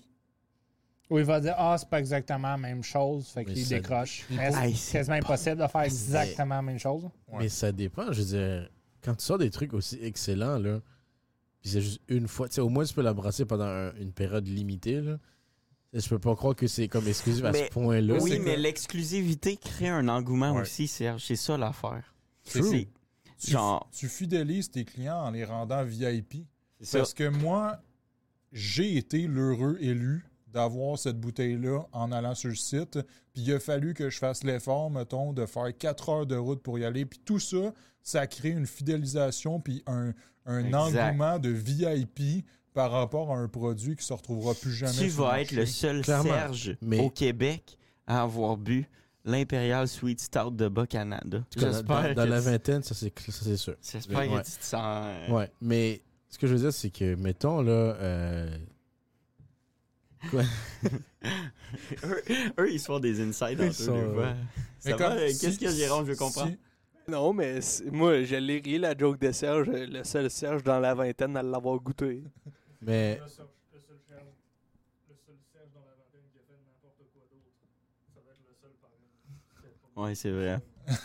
Ou il va dire, ah, c'est pas exactement la même chose. Fait Mais qu'il ça- décroche. Il Mais faut- c'est Hey, c'est quasiment pas- impossible de faire exactement la même chose. Ouais. Mais ça dépend, je veux dire, quand tu sors des trucs aussi excellents, là, puis c'est juste une fois, tu sais, au moins tu peux la brasser pendant un- une période limitée, là. Je peux pas croire que c'est comme exclusif à Mais- ce point-là. Oui, c'est mais que- l'exclusivité crée un engouement Ouais. aussi, Serge. C'est ça l'affaire. C'est- C'est Tu, genre. tu fidélises tes clients en les rendant V I P. C'est ça. Parce que moi, j'ai été l'heureux élu d'avoir cette bouteille-là en allant sur le site. Puis il a fallu que je fasse l'effort, mettons, de faire quatre heures de route pour y aller. Puis tout ça, ça crée une fidélisation puis un, un Exact. engouement de V I P par rapport à un produit qui se retrouvera plus jamais Tu sur vas le être le marché. seul Clairement. Serge Mais- au Québec à avoir bu l'Imperial Sweet Stout de Bas-Canada. En tout cas, dans, J'espère dans que la tu- vingtaine, ça c'est ça, c'est sûr. J'espère Ouais. que tu te sens. euh, Ouais, mais ce que je veux dire, c'est que, mettons, là, euh, eux, eux, ils se font des insides Ils entre eux, sont, des euh, fois. Mais Ça comme va? si- Qu'est-ce que Jérôme, je veux comprendre? si- Non, mais c'est- moi, je l'ai ri la joke de Serge, le seul Serge dans la vingtaine à l'avoir goûté. mais Le seul, le seul Serge, le seul Serge dans la vingtaine qui a fait n'importe quoi d'autre, ça va être le seul pareil. Ouais, c'est vrai.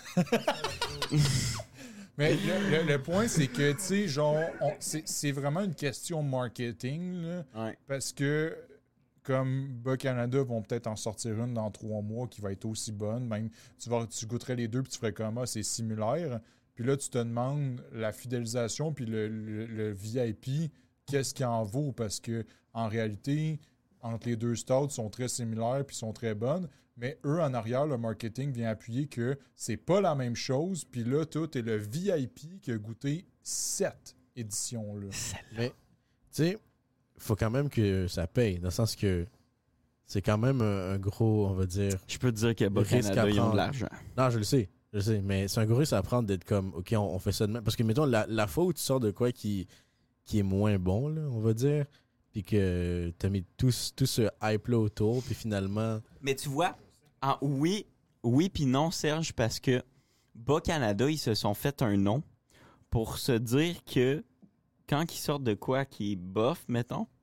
Mais le, le- le point, c'est que, tu sais, genre, on- c'est c'est vraiment une question marketing, là. Ouais. Parce que, comme Bas Canada vont peut-être en sortir une dans trois mois qui va être aussi bonne, même tu, vas, tu goûterais les deux puis tu ferais comme ah, c'est similaire. Puis là, tu te demandes la fidélisation puis le, le- le V I P, qu'est-ce qui en vaut? Parce que en réalité, entre les deux stouts sont très similaires puis sont très bonnes. Mais eux, en arrière, le marketing vient appuyer que c'est pas la même chose. Puis là, tout est le V I P qui a goûté cette édition-là. Mais, tu sais, faut quand même que ça paye, dans le sens que c'est quand même un, un gros, on va dire... Je peux te dire que risque Bas-Canada, à ils ont prendre. de l'argent. Non, je le sais, je le sais, mais c'est un gros risque à prendre d'être comme, OK, on, on fait ça de même. Parce que, mettons, la, la fois où tu sors de quoi qui, qui est moins bon, là, on va dire, puis que t'as mis tout, ce- tout ce hype-là autour, puis finalement... Mais tu vois, en- oui, oui puis non, Serge, parce que Bas-Canada, ils se sont fait un nom pour se dire que quand ils sortent de quoi qui est bof, mettons,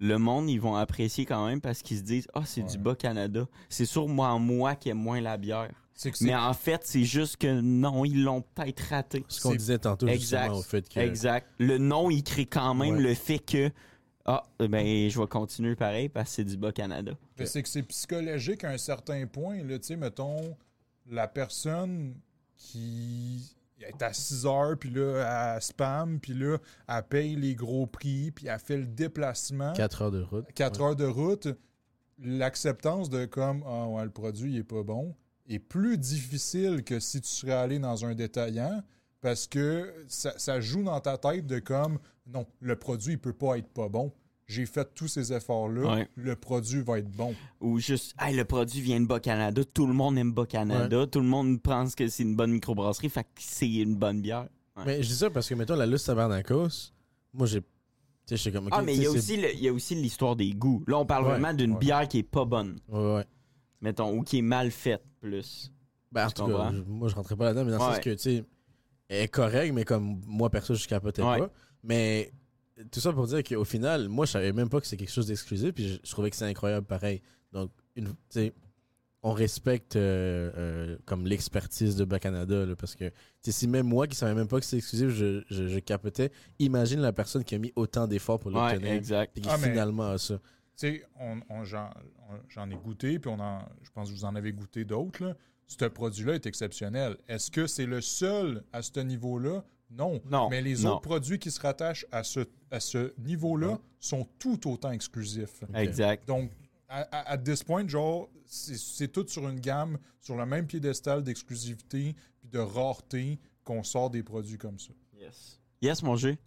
le monde, ils vont apprécier quand même parce qu'ils se disent « Ah, oh, c'est Ouais. du Bas-Canada. » C'est sûrement moi qui aime moins la bière. C'est que c'est- Mais en fait, c'est juste que non, ils l'ont peut-être raté. Ce qu'on C'est- disait tantôt, Exact. justement, au fait que... Exact. Le nom, il crée quand même Ouais. le fait que ah, ben, je vais continuer pareil parce que c'est du Bas-Canada. Mais c'est que c'est psychologique à un certain point. Là, tu sais, mettons, la personne qui est à six heures, puis là, elle spam, puis là, elle paye les gros prix, puis elle fait le déplacement. quatre heures de route. quatre Ouais. heures de route. L'acceptance de comme, ah ouais, le produit, il est pas bon, est plus difficile que si tu serais allé dans un détaillant, parce que ça, ça joue dans ta tête de comme, non, le produit, il peut pas être pas bon. J'ai fait tous ces efforts-là, Ouais. le produit va être bon. Ou juste, hey, le produit vient de Bas-Canada, tout le monde aime Bas-Canada, tout le monde pense que c'est une bonne microbrasserie, fait que c'est une bonne bière. Ouais. Mais je dis ça parce que, mettons, la Luce Tabernacos, moi, j'ai... Tu sais, je suis comme... ok, Ah, mais il y, a tu sais, aussi le- il y a aussi l'histoire des goûts. Là, on parle Ouais, vraiment d'une ouais. bière qui est pas bonne, c'est- Ouais, ouais. mettons, ou qui est mal faite, plus. Ben, en Tu tout cas, comprends? je- moi, je rentrais pas là-dedans, mais dans le Ouais. sens que, tu sais, elle est correcte, mais comme moi, perso, je capotais Ouais. pas. Mais tout ça pour dire qu'au final, moi, je savais même pas que c'est quelque chose d'exclusif, puis je, je trouvais que c'est incroyable pareil. Donc, une, tu sais, on respecte euh, euh, comme l'expertise de Bas-Canada, là, parce que tu sais, si même moi qui savais même pas que c'est exclusif, je, je, je capotais. Imagine la personne qui a mis autant d'efforts pour Ouais, l'obtenir, exact. et qui Ah, mais- finalement a ça. Tu sais, on, on- j'en, on- j'en ai goûté, puis on en, je pense que vous en avez goûté d'autres. Là. Ce produit-là est exceptionnel. Est-ce que c'est le seul à ce niveau-là? Non. Non, Mais les non. autres produits qui se rattachent à ce, à ce niveau-là Ouais. sont tout autant exclusifs. Exact. Donc, à, à, à this point, genre, c'est, c'est tout sur une gamme, sur le même piédestal d'exclusivité puis de rareté qu'on sort des produits comme ça. Yes. Yes, mon jeu.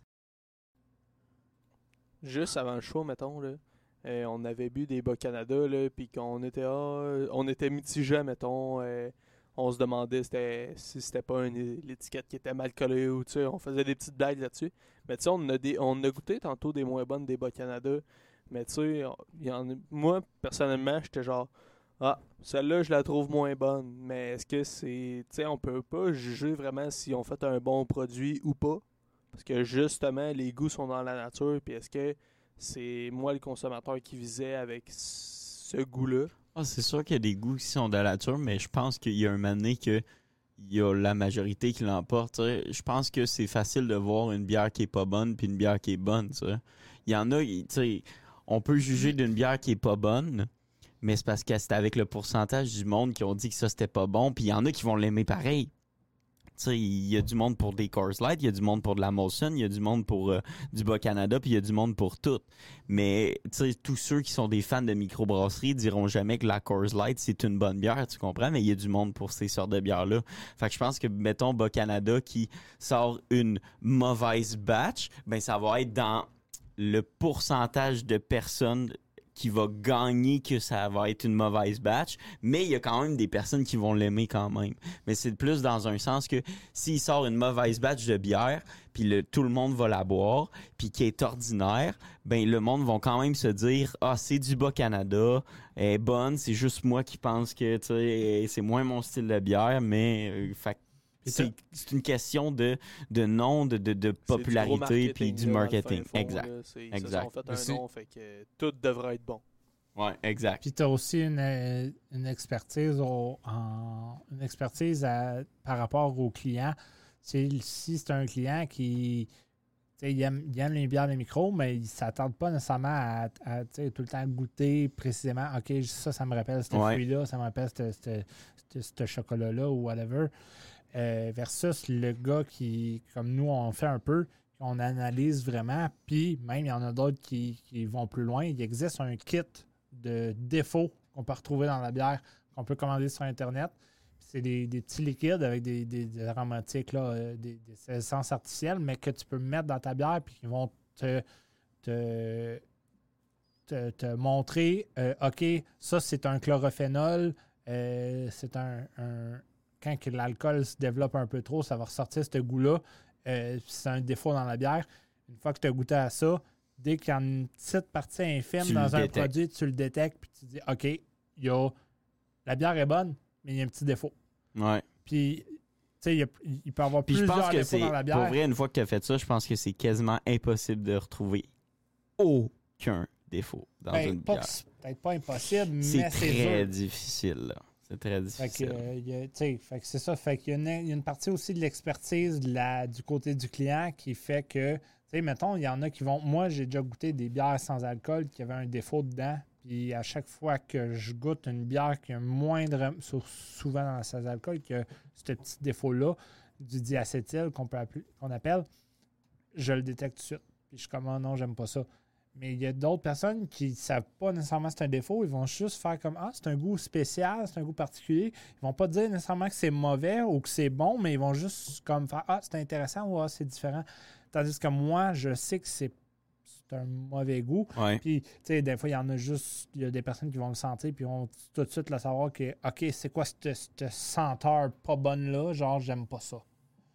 Juste avant le show, mettons, là, euh, on avait bu des Bas-Canada, là, puis qu'on était, ah, on était mitigés, mettons. euh, on se demandait c'était, si c'était pas une, l'étiquette qui était mal collée ou, tu sais, on faisait des petites blagues là-dessus. Mais tu sais, on a des, on a goûté tantôt des moins bonnes des Bas-Canada. Mais tu sais, il y en a- moi, personnellement, j'étais genre, ah, celle-là, je la trouve moins bonne. Mais est-ce que c'est, tu sais, on peut pas juger vraiment si on fait un bon produit ou pas. Parce que justement, les goûts sont dans la nature. Puis est-ce que c'est moi le consommateur qui visait avec ce goût-là? Ah, c'est sûr qu'il y a des goûts qui sont de la nature, mais je pense qu'il y a un moment donné que il y a la majorité qui l'emporte. tu sais. Je pense que c'est facile de voir une bière qui est pas bonne puis une bière qui est bonne. tu sais. Il y en a, tu sais, on peut juger d'une bière qui est pas bonne, mais c'est parce que c'est avec le pourcentage du monde qui ont dit que ça c'était pas bon, puis il y en a qui vont l'aimer pareil. Tu sais, il y a du monde pour des Coors Light, il y a du monde pour de la Molson, il y a du monde pour euh, du Bas-Canada, puis il y a du monde pour tout. Mais tu sais, tous ceux qui sont des fans de microbrasserie diront jamais que la Coors Light c'est une bonne bière, tu comprends? Mais il y a du monde pour ces sortes de bières-là. Fait que je pense que, mettons, Bas-Canada qui sort une mauvaise batch, ben ça va être dans le pourcentage de personnes qui va gagner que ça va être une mauvaise batch, mais il y a quand même des personnes qui vont l'aimer quand même. Mais c'est plus dans un sens que s'il sort une mauvaise batch de bière, puis le, tout le monde va la boire, puis qui est ordinaire, ben le monde va quand même se dire « Ah, c'est du Bas-Canada, elle est bonne, c'est juste moi qui pense que tu sais, c'est moins mon style de bière, mais... Euh, fait, c'est, c'est une question de, de nom, de, de, de popularité, puis du marketing. Exact. Là, c'est, ils Exact. se sont fait Mais un c'est- nom, fait que tout devrait être bon. Ouais, exact. Puis tu as aussi une, euh, une expertise au- en, une expertise à- par rapport au client. C'est, si c'est un client qui tu sais, il aime, il aime les bières de micro, mais il ne s'attarde pas nécessairement à, à, tu sais, tout le temps goûter précisément. OK, ça, ça me rappelle ce Ouais. fruit-là, ça me rappelle ce- ce ce- ce chocolat-là ou whatever. Euh, versus le gars qui, comme nous, on fait un peu, on analyse vraiment, puis même il y en a d'autres qui, qui vont plus loin. Il existe un kit de défauts qu'on peut retrouver dans la bière, qu'on peut commander sur Internet. C'est des, des petits liquides avec des, des, des aromatiques, là, euh, des, des essences artificielles, mais que tu peux mettre dans ta bière, puis qui vont te, te, te, te montrer, euh, OK, ça c'est un chlorophénol, euh, c'est un, un quand que l'alcool se développe un peu trop, ça va ressortir ce goût-là. Euh, c'est un défaut dans la bière. Une fois que tu as goûté à ça, dès qu'il y a une petite partie infime Tu dans le un détectes. produit, tu le détectes puis tu dis OK, il y a, la bière est bonne, mais il y a un petit défaut. Ouais. Puis, tu sais, il, y a- il peut y avoir Puis je plusieurs pense que défauts c'est, dans la bière. pour vrai, une fois que tu as fait ça, je pense que c'est quasiment impossible de retrouver aucun défauts dans Ben, une pas bière. que c'est peut-être pas impossible, C'est mais c'est très dur. difficile, là. C'est très Fait que, difficile. euh, y a- tu sais, fait que c'est ça. Fait qu'il y a une, il y a une partie aussi de l'expertise de la- du côté du client qui fait que, tu sais, mettons, il y en a qui vont. Moi, j'ai déjà goûté des bières sans alcool qui avaient un défaut dedans. Puis à chaque fois que je goûte une bière qui a un moindre, sur- souvent dans la sans alcool, qui a ce petit défaut-là, du diacétyl qu'on peut appeler- qu'on appelle, je le détecte tout de suite. Puis je suis comme, oh non, j'aime pas ça. Mais il y a d'autres personnes qui ne savent pas nécessairement que c'est un défaut. Ils vont juste faire comme, ah, c'est un goût spécial, c'est un goût particulier. Ils vont pas dire nécessairement que c'est mauvais ou que c'est bon, mais ils vont juste comme faire, ah, c'est intéressant ou ah, c'est différent. Tandis que moi, je sais que c'est c'est un mauvais goût. Ouais. Puis, tu sais, des fois, il y en a juste, il y a des personnes qui vont le sentir, puis vont tout de suite le savoir que, OK, c'est quoi cette, cette senteur pas bonne-là? Genre, j'aime pas ça.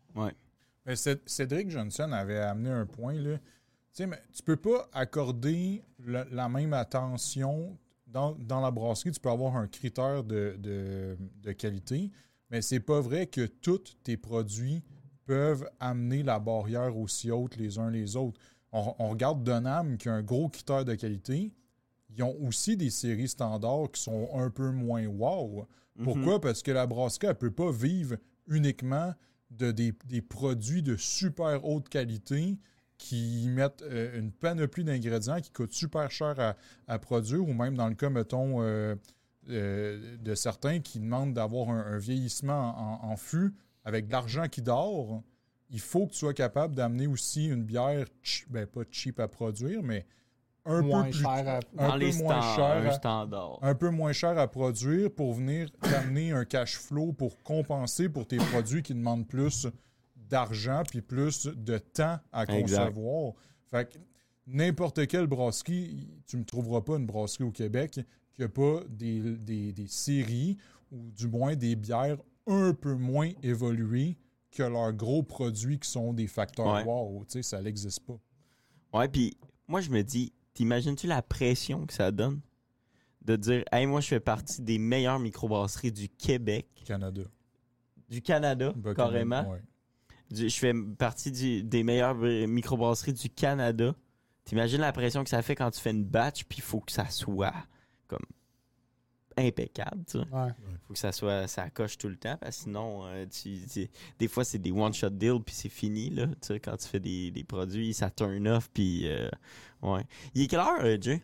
Mais Cé- Cédric Johnson avait amené un point, là. Tu sais, mais tu peux pas accorder le- la même attention dans, dans la brasserie. Tu peux avoir un critère de, de, de qualité, mais c'est pas vrai que tous tes produits peuvent amener la barrière aussi haute les uns les autres. On, on regarde Dunham qui a un gros critère de qualité. Ils ont aussi des séries standards qui sont un peu moins wow. Pourquoi? Mhm. Parce que la brasserie, elle ne peut pas vivre uniquement de des, des produits de super haute qualité qui mettent euh, une panoplie d'ingrédients qui coûtent super cher à, à produire, ou même dans le cas, mettons, euh, euh, de certains qui demandent d'avoir un, un vieillissement en, en fût avec de l'argent qui dort. Il faut que tu sois capable d'amener aussi une bière, ch- ben pas cheap à produire, mais un Moins peu plus cher à- un Dans peu les moins standards, cher un à- standard. un peu moins cher à produire pour venir t'amener un cash flow pour compenser pour tes produits qui demandent plus d'argent puis plus de temps à Exact. concevoir. Fait que n'importe quelle brasserie, tu ne me trouveras pas une brasserie au Québec qui n'a pas des, des, des séries ou du moins des bières un peu moins évoluées que leurs gros produits qui sont des facteurs Ouais. wow. Tu sais, ça n'existe pas. Ouais, puis moi, je me dis, t'imagines-tu la pression que ça donne de dire, hey, moi, je fais partie des meilleures microbrasseries du Québec, Canada. du Canada, Buchanan, carrément. ouais. Du- je fais partie du- des meilleures euh, microbrasseries du Canada. T'imagines la pression que ça fait quand tu fais une batch, puis il faut que ça soit comme impeccable, tu sais. Ouais. Faut que ça soit, ça coche tout le temps, parce que sinon, euh, tu, tu- des fois, c'est des one-shot deals, puis c'est fini, là. Tu sais, quand tu fais des, des produits, ça turn off, puis euh, ouais. Il est quelle heure, euh, Jay?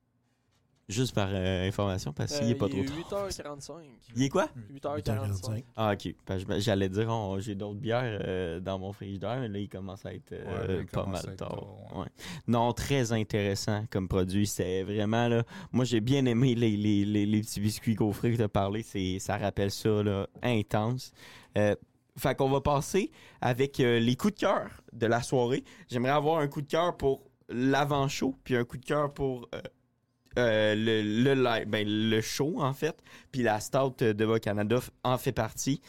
Juste par euh, information, parce qu'il Euh, est pas il trop est tard. huit heures quarante-cinq. Il est quoi? huit heures quarante-cinq. Ah, ok. Parce que j'allais dire, on- j'ai d'autres bières euh, dans mon frigidaire, mais là, il commence à être euh, Ouais, là, il pas commence à mal être tard. tard, ouais. Ouais. Non, très intéressant comme produit. C'est vraiment, là, moi, j'ai bien aimé les, les, les, les petits biscuits gaufrés que tu as parlé. C'est, ça rappelle ça, là, intense. Euh, fait qu'on va passer avec euh, les coups de cœur de la soirée. J'aimerais avoir un coup de cœur pour l'avant-show, puis un coup de cœur pour euh, euh, le, le, live- ben, le show, en fait. Puis la stout de Bas-Canada f- en fait partie.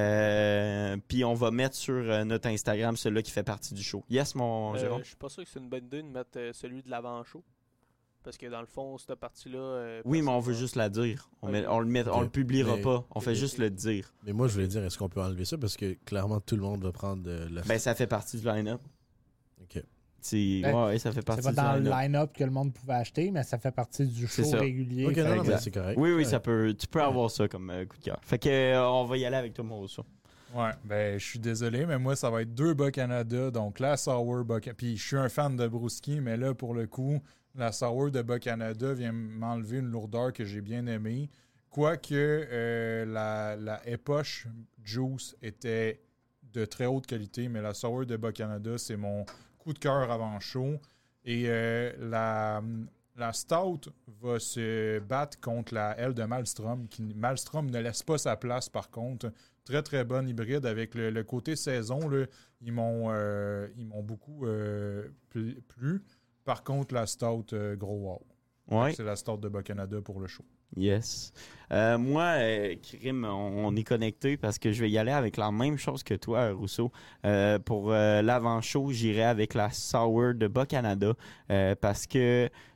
Euh, puis on va mettre sur euh, notre Instagram celui-là qui fait partie du show. Yes, mon Euh, Jérôme? je suis pas sûr que c'est une bonne idée de mettre euh, celui de l'avant-show. Parce que dans le fond, cette partie-là. euh, Oui, mais on personne veut va- juste la dire. On, Ok. met, on le met, on Ok. le publiera Mais- pas. On fait mais- juste le dire. Mais moi, je voulais dire, est-ce qu'on peut enlever ça? Parce que clairement, tout le monde va prendre euh, la... Ben, ça fait partie du line-up. Ok. C'est, Ben, ouais, ouais, ça fait C'est partie pas du dans le line-up. line-up que le monde pouvait acheter, mais ça fait partie du C'est show ça. régulier. Ok, Fait non, non, que- mais c'est correct. Oui, oui, Ouais. ça peut, tu peux avoir ça comme euh, coup de cœur. Fait que, euh, on va y aller avec toi, mon Rousseau. Ouais, ben je suis désolé, mais moi, ça va être deux Bas-Canada, donc la Sour Bas-Canada. Puis je suis un fan de Brewski, mais là, pour le coup, la Sour de Bas-Canada vient m'enlever une lourdeur que j'ai bien aimée. Quoique euh, la, la Epoche Juice était de très haute qualité, mais la Sour de Bas-Canada, c'est mon coup de cœur avant chaud. Et euh, la, la Stout va se battre contre la L de Malmstrom. Qui, Malmstrom ne laisse pas sa place, par contre. Très, très bonne hybride avec le, le côté saison. Là, ils m'ont euh, ils m'ont beaucoup euh, plu, plu. Par contre, la Stout, euh, gros wow. Ouais. C'est la Stout de Bas-Canada pour le show. Yes. Euh, moi, euh, Krim, on, on est connecté parce que je vais y aller avec la même chose que toi, Rousseau. Euh, pour euh, l'avant-show, j'irai avec la Sour de Bas-Canada euh, parce que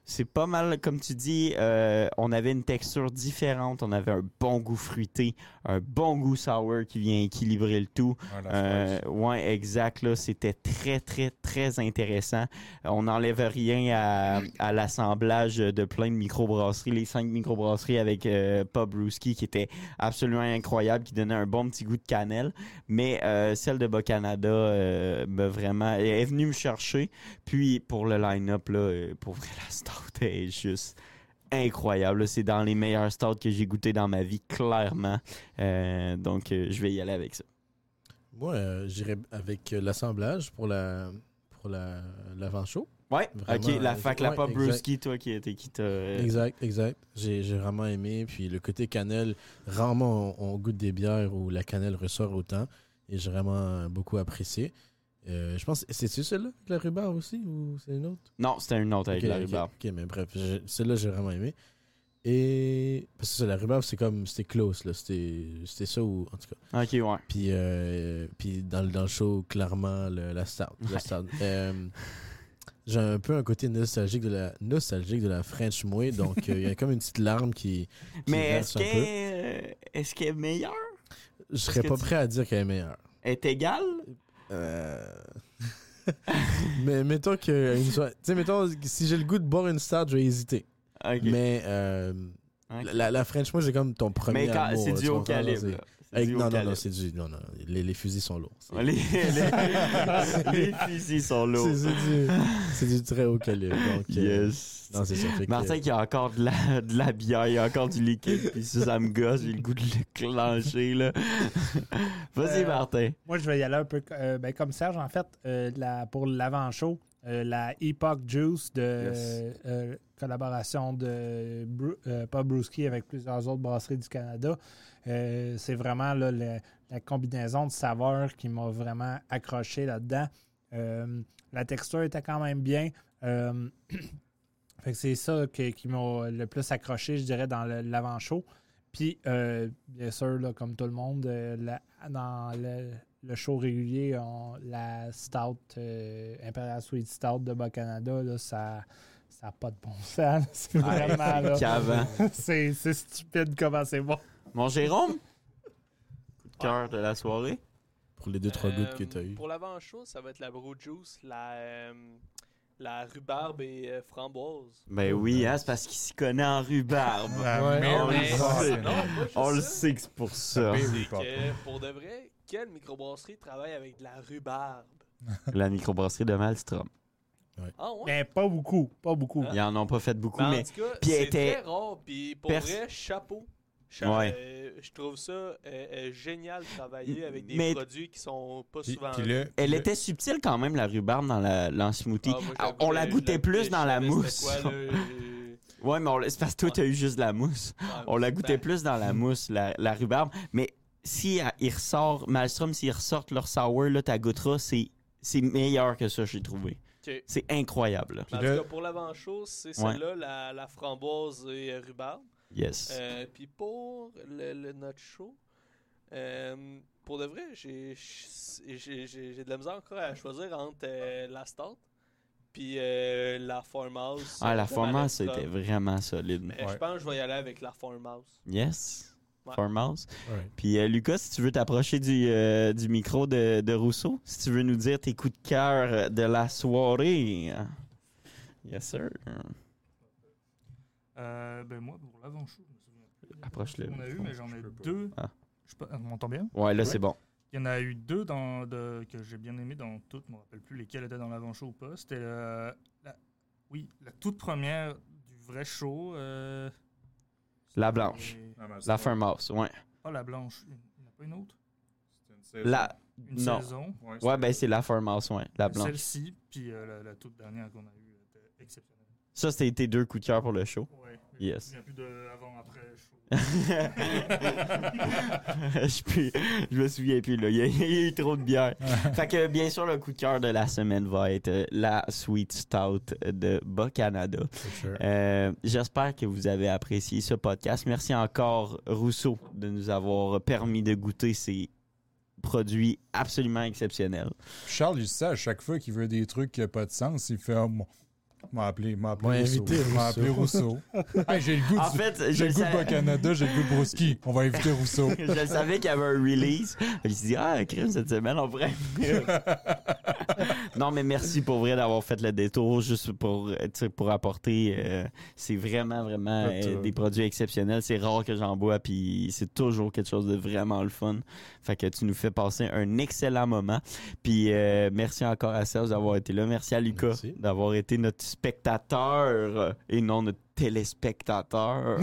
c'est pas mal, comme tu dis, euh, on avait une texture différente, on avait un bon goût fruité, un bon goût sour qui vient équilibrer le tout. Ouais, la Euh, fraise. ouais, exact, là, c'était très, très, très intéressant. On n'enlève rien à, à l'assemblage de plein de microbrasseries, les cinq microbrasseries avec euh, Pub Brewski qui était absolument incroyable, qui donnait un bon petit goût de cannelle. Mais euh, celle de Bas-Canada euh, m'a vraiment est venue me chercher. Puis pour le line-up, là, euh, pour vrai, la stout est juste incroyable. Là. C'est dans les meilleurs stouts que j'ai goûté dans ma vie, clairement. Euh, donc, euh, je vais y aller avec ça. Moi, euh, j'irais avec euh, l'assemblage pour la pour la l'avant-show. Ouais, Vraiment, ok. La euh, fac, la ouais, Pop exact. Brewski, toi, qui, était- qui t'a. euh, Exact, exact. J'ai j'ai vraiment aimé. Puis le côté cannelle, rarement on, on goûte des bières où la cannelle ressort autant. Et j'ai vraiment beaucoup apprécié. Euh, je pense, c'est-tu celle-là avec la rhubarbe aussi ou c'est une autre? Non, c'était une autre avec Ok, la ok, rhubarbe. Ok, mais bref, j'ai- celle-là j'ai vraiment aimé. Et parce que ça, la rhubarbe, c'est comme, c'était close, là. C'était c'était ça ou, en tout cas. Ok, ouais. Puis, euh, puis dans, le- dans le show, clairement, le- la stout. La Ouais. stout. Euh, j'ai un peu un côté nostalgique de la, nostalgique de la French Mouée, donc euh, il y a comme une petite larme qui, qui Mais verse est-ce un peu. qu'elle est, est-ce qu'elle est meilleure? Je serais que pas tu- prêt à dire qu'elle est meilleure. Elle est égale? Euh... mais mettons que une soirée- tu sais, mettons, si j'ai le goût de boire une stout, je vais hésiter. Ok. Mais euh, Ok. la, la French Mouée, c'est comme ton premier Mais quand- amour. c'est là, du tu haut comprends, calibre. c'est- là. C'est Avec- du haut non, non, calibre. non, c'est du. Non, non, les, les fusils sont lourds. C'est Les, les, les fusils sont lourds. c'est- c'est du, c'est du très haut calibre. Donc, euh, Yes. non, c'est ça. Fait que- Martin qui a encore de la, de la bière, il y a encore du liquide, puis ça, ça me gosse, j'ai le goût de le clencher, là. Vas-y, Euh, Martin. Moi, je vais y aller un peu euh, ben, comme Serge, en fait, euh, la- pour l'avant-show, euh, la Epoch Juice de Yes. euh, euh, collaboration de Bru- euh, Pub Brewski avec plusieurs autres brasseries du Canada. Euh, c'est vraiment là, le- la combinaison de saveurs qui m'a vraiment accroché là-dedans. Euh, la texture était quand même bien. Euh, fait que c'est ça que- qui m'a le plus accroché, je dirais, dans le- l'avant-show. Puis, euh, bien sûr, là, comme tout le monde, euh, la- dans le, le show régulier, on- la Stout, euh, Imperial Sweet Stout de Bas-Canada, là, ça n'a pas de bon sens. là. C'est vraiment, là, Qu'avant. c'est c'est stupide comment c'est bon. Mon Jérôme? Coup de cœur de la soirée? Pour les deux, trois Euh, gouttes que tu as eues. Pour l'avant-show, ça va être la Brew Juice, la, euh, la rhubarbe et euh, framboise. Ben oui, hein, c'est parce qu'il s'y connaît en rhubarbe. La Ouais, Mary on le Mais- sait. Poppins. non, pas juste On le ça. sait que c'est pour ça. Mary C'est Poppins. que, pour de vrai, quelle microbrasserie travaille avec de la rhubarbe? La microbrasserie de Malmstrom. Ah ouais? Mais pas beaucoup, pas beaucoup. Hein? Ils en ont pas fait beaucoup, Mais en mais tout cas, puis elle c'est était très rare. Puis pour pers- vrai, chapeau. Cha- Ouais. euh, je trouve ça euh, euh, génial de travailler avec des Mais- produits qui sont pas Puis, souvent. puis là, elle puis là- était subtile quand même, la rhubarbe dans la, dans le smoothie. Ah, moi, je Ah, la on la goûtais- goûtait je plus je dans la savais mousse. c'était quoi, là, j'ai- Ouais, mais on- c'est parce que toi, Ouais. t'as eu juste la mousse. Ouais, On la ben, goûtait plus dans la mousse, la, la rhubarbe. Mais si euh, il ressort, Malmstrom, s'ils ressortent leur sour, là, t'as goûteras, c'est, c'est meilleur que ça, j'ai trouvé. ok. C'est incroyable. là. Mais en Puis là- tout cas, pour l'avant-chose, c'est Ouais. celle-là, la, la framboise et euh, rhubarbe. Yes. Euh, Puis pour le, le notre show, euh, pour de vrai, j'ai j'ai- j'ai- j'ai de la misère encore à choisir entre euh, la Stout puis euh, la Farmhouse. Ah, la de farmhouse, Malmstrom. c'était vraiment solide. Mais je Ouais. pense que je vais y aller avec la Farmhouse. Yes. Ouais. Farmhouse. Ouais. Puis euh, Lucas, si tu veux t'approcher du, euh, du micro de, de Rousseau, si tu veux nous dire tes coups de cœur de la soirée. Yes, sir. Euh, ben moi, pour l'avant-show, je me souviens plus. Approche-le. On a eu, mais j'en ai Je peux pas. deux. Ah. Je sais pas, on m'entend bien? Ouais, là, c'est bon. Il y en a eu deux dans, de, que j'ai bien aimé dans toutes. Je ne me rappelle plus lesquelles étaient dans l'avant-show ou pas. C'était euh, la, oui, la toute première du vrai show. euh, La blanche. c'était- Ah, mais La c'est- Farmhouse, ouais. Pas la blanche. Il n'y en a pas une autre? c'est une saison. La... Une Non. saison. Ouais, Ouais, ben c'est la Farmhouse, ouais. La blanche. Celle-ci, puis euh, la, la toute dernière qu'on a eue était exceptionnelle. Ça, c'était tes deux coups de cœur pour le show. Ouais. Yes. Il n'y a plus de avant-après show. je, peux- je me souviens plus, là. Il y a, il y a eu trop de bière. Fait que, bien sûr, le coup de cœur de la semaine va être euh, la Sweet Stout de Bas-Canada. For sure. Euh, J'espère que vous avez apprécié ce podcast. Merci encore, Rousseau, de nous avoir permis de goûter ces produits absolument exceptionnels. Charles, il sait à chaque fois qu'il veut des trucs qui n'ont pas de sens, il fait oh, mon- M'a appelé, m'a appelé M'a Rousseau. invité M'a appelé Rousseau. Hey, j'ai le goût En du- fait, j'ai je le goût de savais- Bas-Canada, j'ai le goût de Broski. On va inviter Rousseau. je savais qu'il y avait un release. Je me suis dit, ah, crime, cette semaine, on pourrait. Non, mais merci pour vrai d'avoir fait le détour, juste pour, euh, tu sais, pour apporter. euh, c'est vraiment, vraiment Pas de euh, trouble. des produits exceptionnels. C'est rare que j'en bois, puis c'est toujours quelque chose de vraiment le fun. Fait que tu nous fais passer un excellent moment. Puis euh, merci encore à Serge d'avoir été là. Merci à Lucas Merci. d'avoir été notre spectateur euh, et non notre téléspectateur.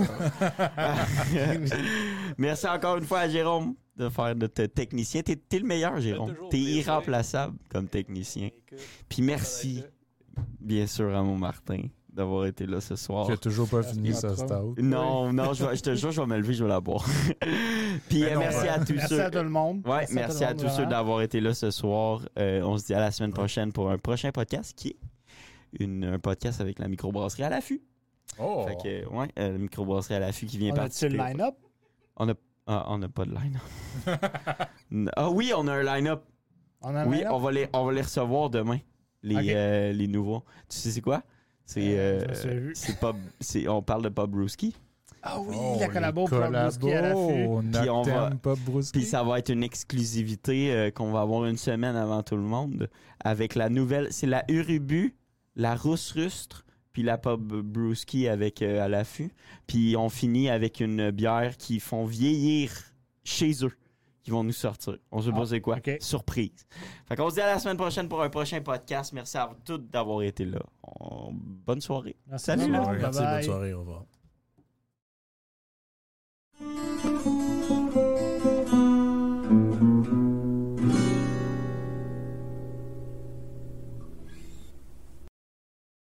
Merci encore une fois à Jérôme de faire notre technicien. T'es, t'es le meilleur, Jérôme. toujours T'es plaisir. irremplaçable comme technicien. Écoute, Puis merci, bien sûr, à mon Martin d'avoir été là ce soir. Qui a toujours pas Ça fini se sa passe pas. stout. Non, non, je, vais- je te jure, je vais me lever, je vais la boire. Puis Mais euh, non, merci ouais. à tous Merci ceux. à tout le monde. Ouais, merci à tout le tous monde, ceux vraiment. d'avoir été là ce soir. Euh, on se dit à la semaine prochaine pour un prochain podcast qui est une, un podcast avec la microbrasserie à l'affût. Oh! Fait que, ouais, euh, la microbrasserie à l'affût qui vient On a-tu participer. le line-up? On a, ah, on n'a pas de line-up. Ah oui, on a un line-up. On a un Oui, line-up? on va, les, on va les recevoir demain, les, Ok. euh, les nouveaux. Tu sais c'est quoi? C'est, Euh, euh, je me souviens plus. c'est pas, c'est, on parle de Bob Brewski. Ah oui, Oh, la les collabo pour Brewski à l'affût. Puis on va- Noctem, Pop Brewski. Puis ça va être une exclusivité euh, qu'on va avoir une semaine avant tout le monde avec la nouvelle. C'est la Urubu, la Rousse Rustre, puis la Pub Brewski avec euh, à l'affût. Puis on finit avec une bière qui font vieillir chez eux, qui vont nous sortir. On sait Ah, pas c'est quoi. ok. Surprise. Fait qu'on se dit à la semaine prochaine pour un prochain podcast. Merci à vous tous d'avoir été là. On- Bonne soirée. Merci Salut, tout le là. monde. Merci, Bye-bye. bonne soirée, au revoir.